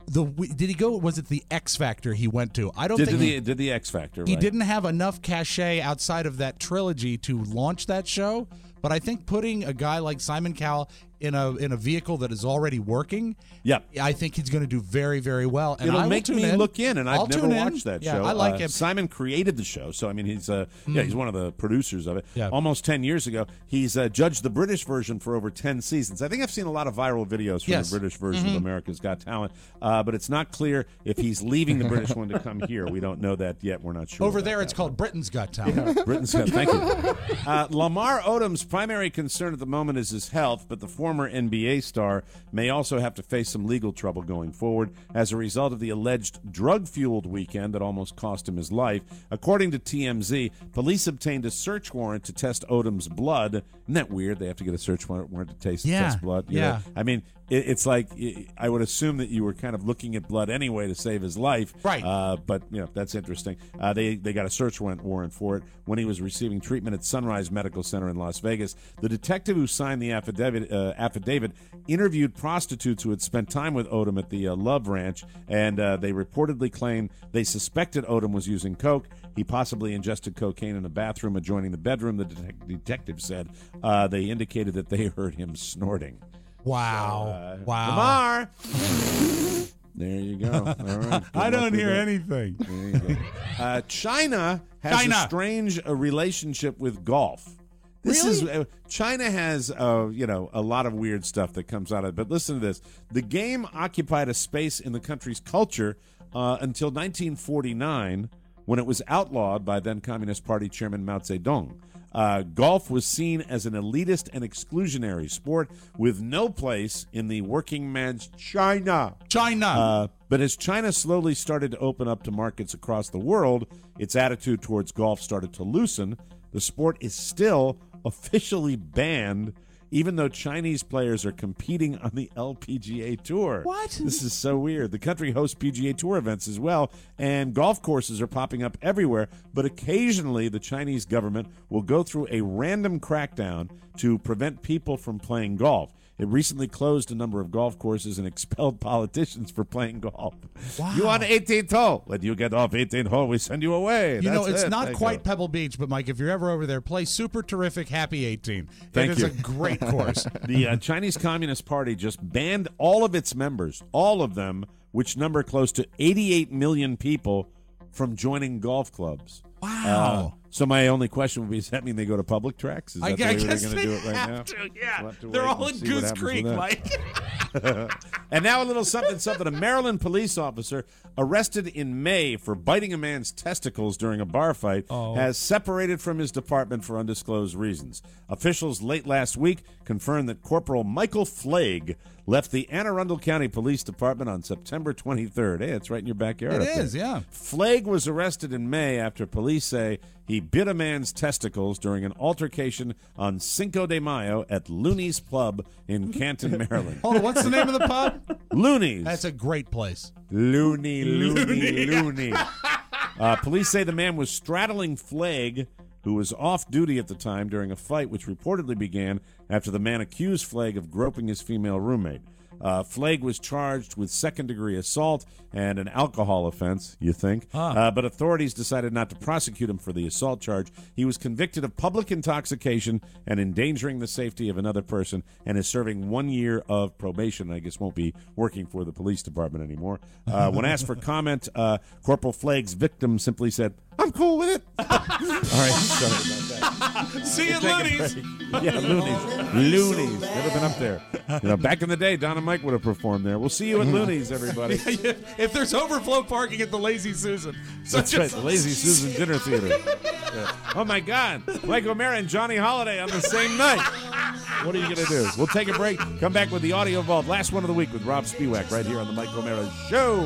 S4: did he go? Was it the X Factor he went to? I don't think
S3: did the X Factor.
S4: He
S3: right.
S4: didn't have enough cachet outside of that trilogy to launch that show. But I think putting a guy like Simon Cowell in a vehicle that is already working, I think he's going to do very, very well. And
S3: It'll make me look in, and I've never watched that show.
S4: I like him.
S3: Simon created the show, so I mean he's he's one of the producers of it.
S4: Yeah.
S3: Almost 10 years ago, he's judged the British version for over 10 seasons. I think I've seen a lot of viral videos from the British version of America's Got Talent, but it's not clear if he's leaving the British one to come here. We don't know that yet. We're not sure.
S4: Over there, it's called Britain's Got Talent.
S3: Yeah, Britain's Got. Thank you. Lamar Odom's primary concern at the moment is his health, but the former NBA star may also have to face some legal trouble going forward as a result of the alleged drug-fueled weekend that almost cost him his life. According to TMZ, police obtained a search warrant to test Odom's blood. Isn't that weird? They have to get a search warrant to test blood. You know? I mean, it's like I would assume that you were kind of looking at blood anyway to save his life. Right. But that's interesting. They got a search warrant for it when he was receiving treatment at Sunrise Medical Center in Las Vegas. The detective who signed the affidavit interviewed prostitutes who had spent time with Odom at the Love Ranch, and they reportedly claimed they suspected Odom was using coke. He possibly ingested cocaine in a bathroom adjoining the bedroom, the detective said. They indicated that they heard him snorting.
S4: Wow. Wow.
S3: Lamar! There you go. All right.
S4: I
S3: Good luck
S4: don't
S3: with
S4: that.
S3: Anything. There you go. China has a strange relationship with golf. This is China has a lot of weird stuff that comes out of it. But listen to this: the game occupied a space in the country's culture until 1949, when it was outlawed by then Communist Party Chairman Mao Zedong. Golf was seen as an elitist and exclusionary sport with no place in the working man's China. But as China slowly started to open up to markets across the world, its attitude towards golf started to loosen. The sport is still officially banned, even though Chinese players are competing on the LPGA Tour. What? This is so weird. The country hosts PGA Tour events as well, and golf courses are popping up everywhere, but occasionally the Chinese government will go through a random crackdown to prevent people from playing golf. It recently closed a number of golf courses and expelled politicians for playing golf. Wow. You on 18th hole. When you get off 18th hole, we send you away.
S4: It's not quite Pebble Beach, but Mike, if you're ever over there, play Super Terrific Happy 18.
S3: Thank
S4: it
S3: you.
S4: is a great course.
S3: The Chinese Communist Party just banned all of its members, all of them, which number close to 88 million people, from joining golf clubs.
S4: Wow.
S3: So my only question would be: does that mean they go to public tracks? Is that the way they're
S4: guess
S3: going to
S4: they
S3: do it right
S4: have
S3: now?
S4: to, yeah.
S3: We'll have to
S4: They're
S3: wait
S4: all
S3: and
S4: in
S3: see what
S4: Goose
S3: happens with
S4: Creek,
S3: that.
S4: Mike.
S3: And now a little something. A Maryland police officer arrested in May for biting a man's testicles during a bar fight has separated from his department for undisclosed reasons. Officials late last week confirmed that Corporal Michael Flagg left the Anne Arundel County Police Department on September 23rd. Hey, it's right in your backyard.
S4: It is, yeah.
S3: Flagg was arrested in May after police say he bit a man's testicles during an altercation on Cinco de Mayo at Looney's Pub in Canton, Maryland.
S4: Hold on, what's the name of the pub?
S3: Looney's.
S4: That's a great place.
S3: Looney. Police say the man was straddling Flagg, who was off duty at the time during a fight which reportedly began after the man accused Flagg of groping his female roommate. Flagg was charged with second-degree assault and an alcohol offense, you think. But authorities decided not to prosecute him for the assault charge. He was convicted of public intoxication and endangering the safety of another person and is serving 1 year of probation. I guess won't be working for the police department anymore. When asked for comment, Corporal Flagg's victim simply said, "I'm cool with it." All right, sorry about that.
S4: See you at Looney's.
S3: Yeah, Looney's. Never been up there. You know, back in the day, Don and Mike would have performed there. We'll see you at Looney's, everybody.
S4: If there's overflow parking at the Lazy Susan.
S3: That's right, the Lazy Susan Dinner Theater. Yeah. Oh, my God. Mike O'Mara and Johnny Holiday on the same night. What are you going to do? We'll take a break, come back with the Audio Vault, last one of the week with Rob Spiewak right here on the Mike O'Mara Show.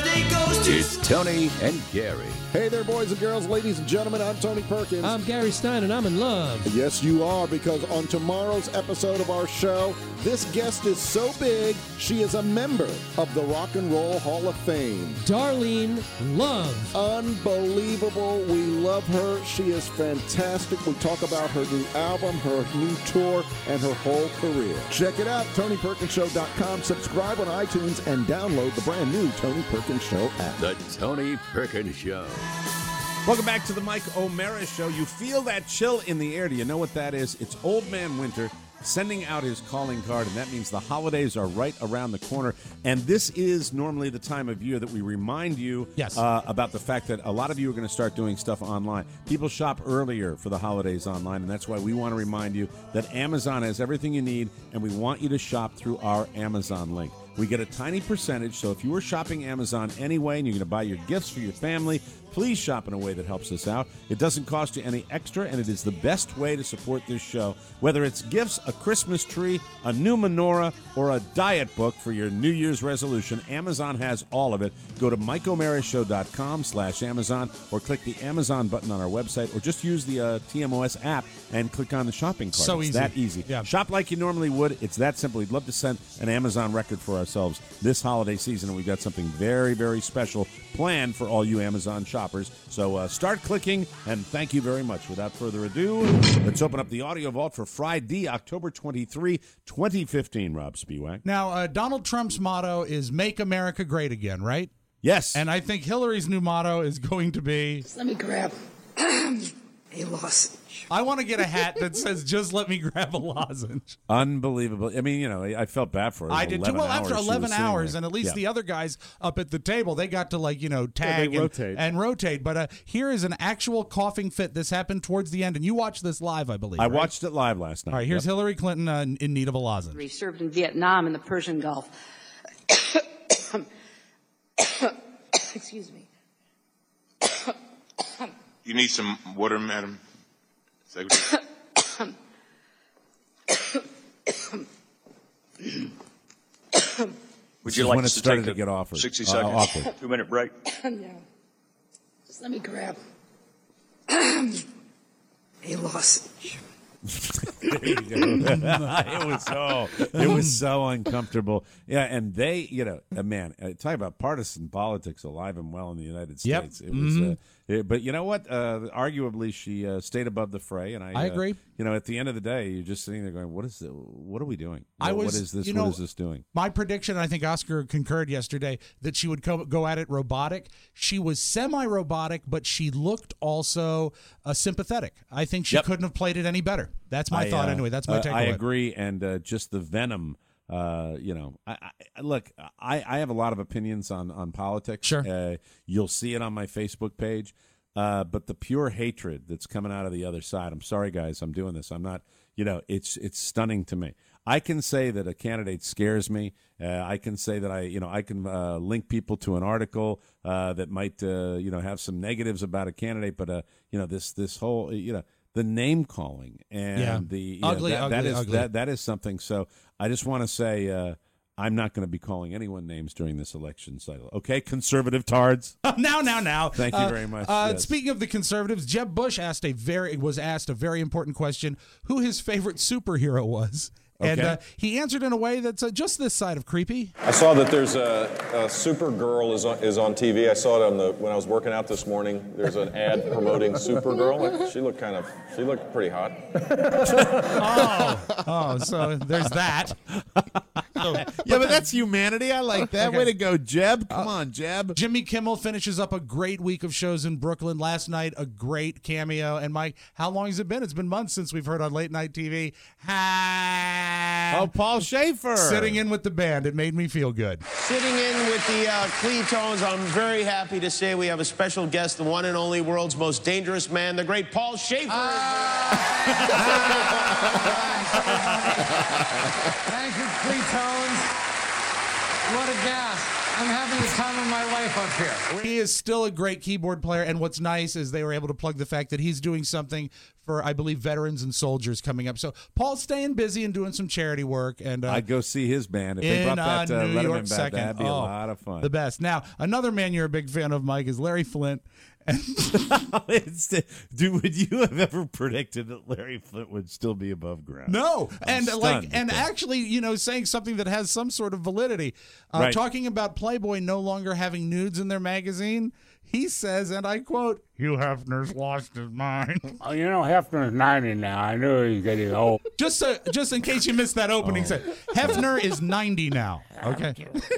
S1: It's Tony and Gary.
S18: Hey there, boys and girls, ladies and gentlemen. I'm Tony Perkins.
S19: I'm Gary Stein, and I'm in love.
S18: Yes, you are, because on tomorrow's episode of our show, this guest is so big, she is a member of the Rock and Roll Hall of Fame.
S19: Darlene Love.
S18: Unbelievable. We love her. She is fantastic. We talk about her new album, her new tour, and her whole career. Check it out, TonyPerkinsShow.com. Subscribe on iTunes and download the brand new Tony Perkins Show app.
S1: The Tony Perkins Show.
S3: Welcome back to the Mike O'Mara Show. You feel that chill in the air. Do you know what that is? It's Old Man Winter sending out his calling card, and that means the holidays are right around the corner. And this is normally the time of year that we remind you about the fact that a lot of you are going to start doing stuff online. People shop earlier for the holidays online, and that's why we want to remind you that Amazon has everything you need, and we want you to shop through our Amazon link. We get a tiny percentage, so if you are shopping Amazon anyway and you're going to buy your gifts for your family, please shop in a way that helps us out. It doesn't cost you any extra, and it is the best way to support this show. Whether it's gifts, a Christmas tree, a new menorah, or a diet book for your New Year's resolution, Amazon has all of it. Go to MikeO'MaraShow.com/Amazon or click the Amazon button on our website, or just use the TMOS app and click on the shopping cart.
S4: So
S3: it's
S4: easy.
S3: that easy. Yeah. Shop like you normally would. It's that simple. We'd love to send an Amazon record for ourselves this holiday season, and we've got something very, very special planned for all you Amazon shoppers. So start clicking, and thank you very much. Without further ado, let's open up the Audio Vault for Friday, October 23, 2015, Rob Spiewak.
S4: Now, Donald Trump's motto is "Make America Great Again," right?
S3: Yes.
S4: And I think Hillary's new motto is going to be...
S20: Just let me grab a lozenge.
S4: I want to get a hat that says, "Just let me grab a lozenge."
S3: Unbelievable. I mean, you know, I felt bad for her.
S4: I did too. Well, after 11 hours, and at least
S3: Yeah.
S4: the other guys up at the table, they got to, like, you know, tag
S13: they rotate.
S4: and rotate. But here is an actual coughing fit. This happened towards the end, and you watched this live, I believe.
S3: I
S4: right?
S3: watched it live last night.
S4: All right, here's Hillary Clinton in need of a lozenge.
S20: He served in Vietnam and the Persian Gulf. Excuse me.
S21: You need some water, Madam Secretary?
S3: Would you like to take a get offered.
S21: 60 second,
S3: Awkward.
S21: 2-minute break?
S20: No. Just let me grab a lozenge.
S3: There you go. it was so uncomfortable. Yeah, and they, you know, man, talk about partisan politics alive and well in the United
S4: Yep.
S3: States. It was, but you know what? Arguably, she stayed above the fray, and
S4: I agree.
S3: You know, at the end of the day, you're just sitting there going, "What is? What are we doing?
S4: What
S3: is this?
S4: You know,
S3: what is this doing?"
S4: My prediction, I think Oscar concurred yesterday, that she would go at it robotic. She was semi-robotic, but she looked also sympathetic. I think she couldn't have played it any better. That's my thought anyway. That's my takeaway.
S3: I agree, and just the venom. You know, look, I have a lot of opinions on politics.
S4: Sure.
S3: You'll see it on my Facebook page. but the pure hatred that's coming out of the other side. I'm sorry, guys. I'm doing this. I'm not. It's stunning to me. I can say that a candidate scares me. I can say that I can link people to an article that might have some negatives about a candidate, but this whole the name calling and the
S4: ugly.
S3: That is something. So I just want to say I'm not going to be calling anyone names during this election cycle. Okay, conservative tards.
S4: Now.
S3: Thank you very much. Yes.
S4: Speaking of the conservatives, Jeb Bush was asked a very important question: who his favorite superhero was.
S3: Okay.
S4: And he answered in a way that's just this side of creepy.
S6: I saw that there's a Supergirl is on TV. I saw it when I was working out this morning. There's an ad promoting Supergirl. She looked pretty hot.
S4: So there's that.
S3: But that's humanity. I like that.
S4: Okay.
S3: Way to go, Jeb. Come on, Jeb.
S4: Jimmy Kimmel finishes up a great week of shows in Brooklyn. Last night, a great cameo. And Mike, how long has it been? It's been months since we've heard on late night TV.
S3: Paul Schaefer.
S4: Sitting in with the band. It made me feel good.
S22: Sitting in with the Cleatones, I'm very happy to say we have a special guest, the one and only world's most dangerous man, the great Paul Schaefer.
S23: Thank you, Cleatones. What a gas. I'm having the time of my life up here.
S4: He is still a great keyboard player, and what's nice is they were able to plug the fact that he's doing something for, I believe, veterans and soldiers coming up. So Paul's staying busy and doing some charity work. And
S3: I'd go see his band. If they brought that
S4: New York
S3: Letterman back, that'd be a lot of fun.
S4: The best. Now, another man you're a big fan of, Mike, is Larry Flynt.
S3: Dude, would you have ever predicted that Larry Flynt would still be above ground?
S4: No,
S3: I'm stunned.
S4: actually, saying something that has some sort of validity.
S3: Right.
S4: Talking about Playboy no longer having nudes in their magazine, he says, and I quote, "Hugh Hefner's lost his mind."
S24: Oh, Hefner's 90 now. I knew he was getting old.
S4: Just in case you missed that opening, say Hefner is 90 now. Okay.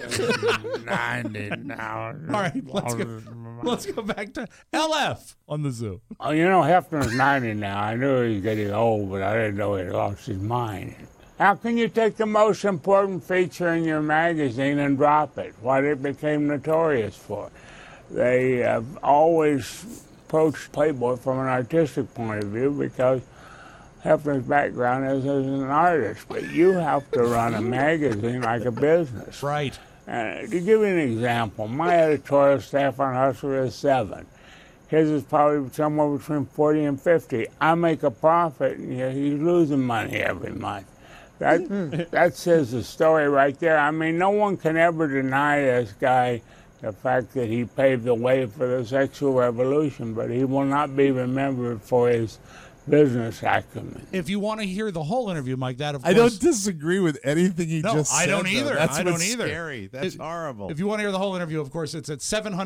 S24: 90 now.
S4: All right, let's go back to LF on the Zoo.
S24: Oh, Hefner's 90 now. I knew he was getting old, but I didn't know he lost his mind. How can you take the most important feature in your magazine and drop it? What it became notorious for? They have always approached Playboy from an artistic point of view because Hefner's background is as an artist, but you have to run a magazine like a business.
S4: Right.
S24: To give you an example, my editorial staff on Hustler is 7. His is probably somewhere between 40 and 50. I make a profit, and he's losing money every month. That says the story right there. I mean, no one can ever deny this guy the fact that he paved the way for the sexual revolution, but he will not be remembered for his business acumen.
S4: If you want to hear the whole interview, Mike, that of course.
S3: I don't disagree with anything he just said.
S4: I don't either.
S3: That's
S4: I don't
S3: what's
S4: either.
S3: Scary. That's horrible.
S4: If you want to hear the whole interview, of course, it's at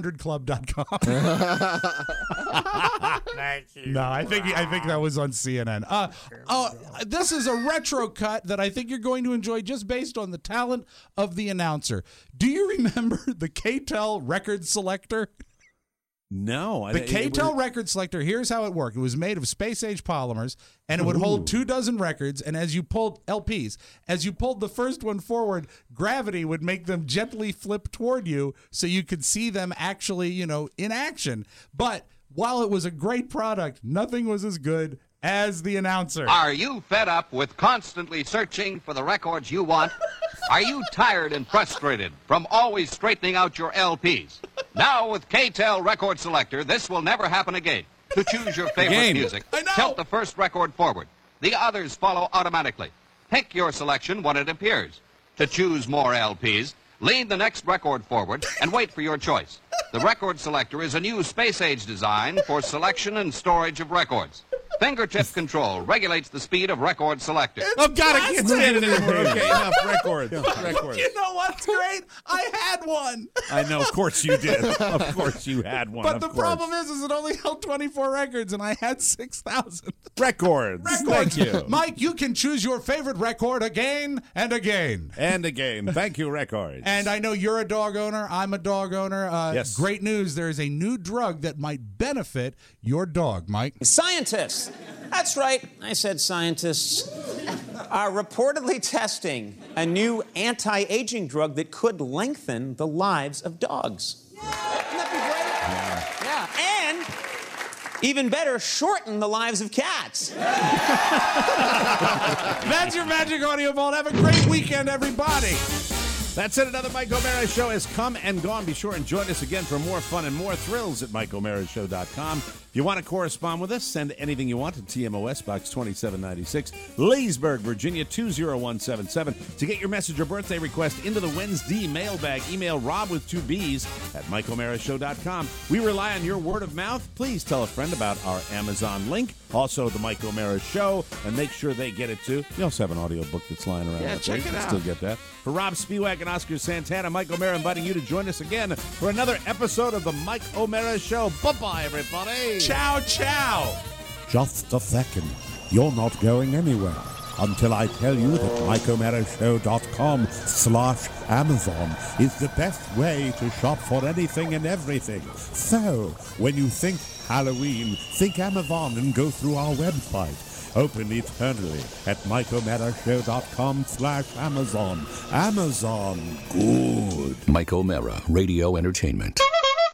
S4: 700club.com.
S24: Thank you.
S4: No, I think that was on CNN. This is a retro cut that I think you're going to enjoy just based on the talent of the announcer. Do you remember the K-Tel record selector?
S3: No.
S4: The K-Tel record selector, here's how it worked. It was made of space-age polymers, and it would hold 24 records, and as you pulled LPs, as you pulled the first one forward, gravity would make them gently flip toward you so you could see them actually, in action. But while it was a great product, nothing was as good as the announcer.
S25: Are you fed up with constantly searching for the records you want? Are you tired and frustrated from always straightening out your LPs? Now with K-Tel Record Selector, this will never happen again. To choose your favorite music, tilt the first record forward. The others follow automatically. Pick your selection when it appears. To choose more LPs, lean the next record forward and wait for your choice. The Record Selector is a new space-age design for selection and storage of records. Fingertip control regulates the speed of Record Selector.
S3: Oh, God, I can't stand it anymore. Okay, enough. Records.
S4: You know what's great? I had one.
S3: I know. Of course you did. Of course you had one.
S4: But the problem is it only held 24 records, and I had 6,000.
S3: Records. Thank you.
S4: Mike, you can choose your favorite record again and again.
S3: And again. Thank you, Records.
S4: And I know you're a dog owner. I'm a dog owner.
S3: Yes.
S4: Great news. There is a new drug that might benefit your dog, Mike.
S26: Scientists. That's right, I said scientists are reportedly testing a new anti-aging drug that could lengthen the lives of dogs. Wouldn't that be great? Yeah. And Even better, shorten the lives of cats.
S4: That's your Magic Audio Vault. Have a great weekend, everybody.
S3: That's it. Another Mike O'Mara Show has come and gone. Be sure and join us again for more fun and more thrills at MikeO'MaraShow.com. If you want to correspond with us, send anything you want to TMOS Box 2796, Leesburg, Virginia 20177. To get your message or birthday request into the Wednesday mailbag, email Rob with 2 B's at MikeO'MaraShow.com. We rely on your word of mouth. Please tell a friend about our Amazon link, also the Mike O'Mara Show, and make sure they get it too. We also have an audio book that's lying around.
S5: Yeah, check it out.
S3: Still get that. For Rob Spiewak and Oscar Santana, Mike O'Mara inviting you to join us again for another episode of the Mike O'Mara Show. Bye-bye, everybody.
S4: Ciao, ciao.
S2: Just a second. You're not going anywhere until I tell you that MikeO'MaraShow.com/Amazon is the best way to shop for anything and everything. So, when you think Halloween, think Amazon and go through our website. Open eternally at MikeO'MaraShow.com/Amazon. Amazon, good.
S1: Mike O'Mara, Radio Entertainment.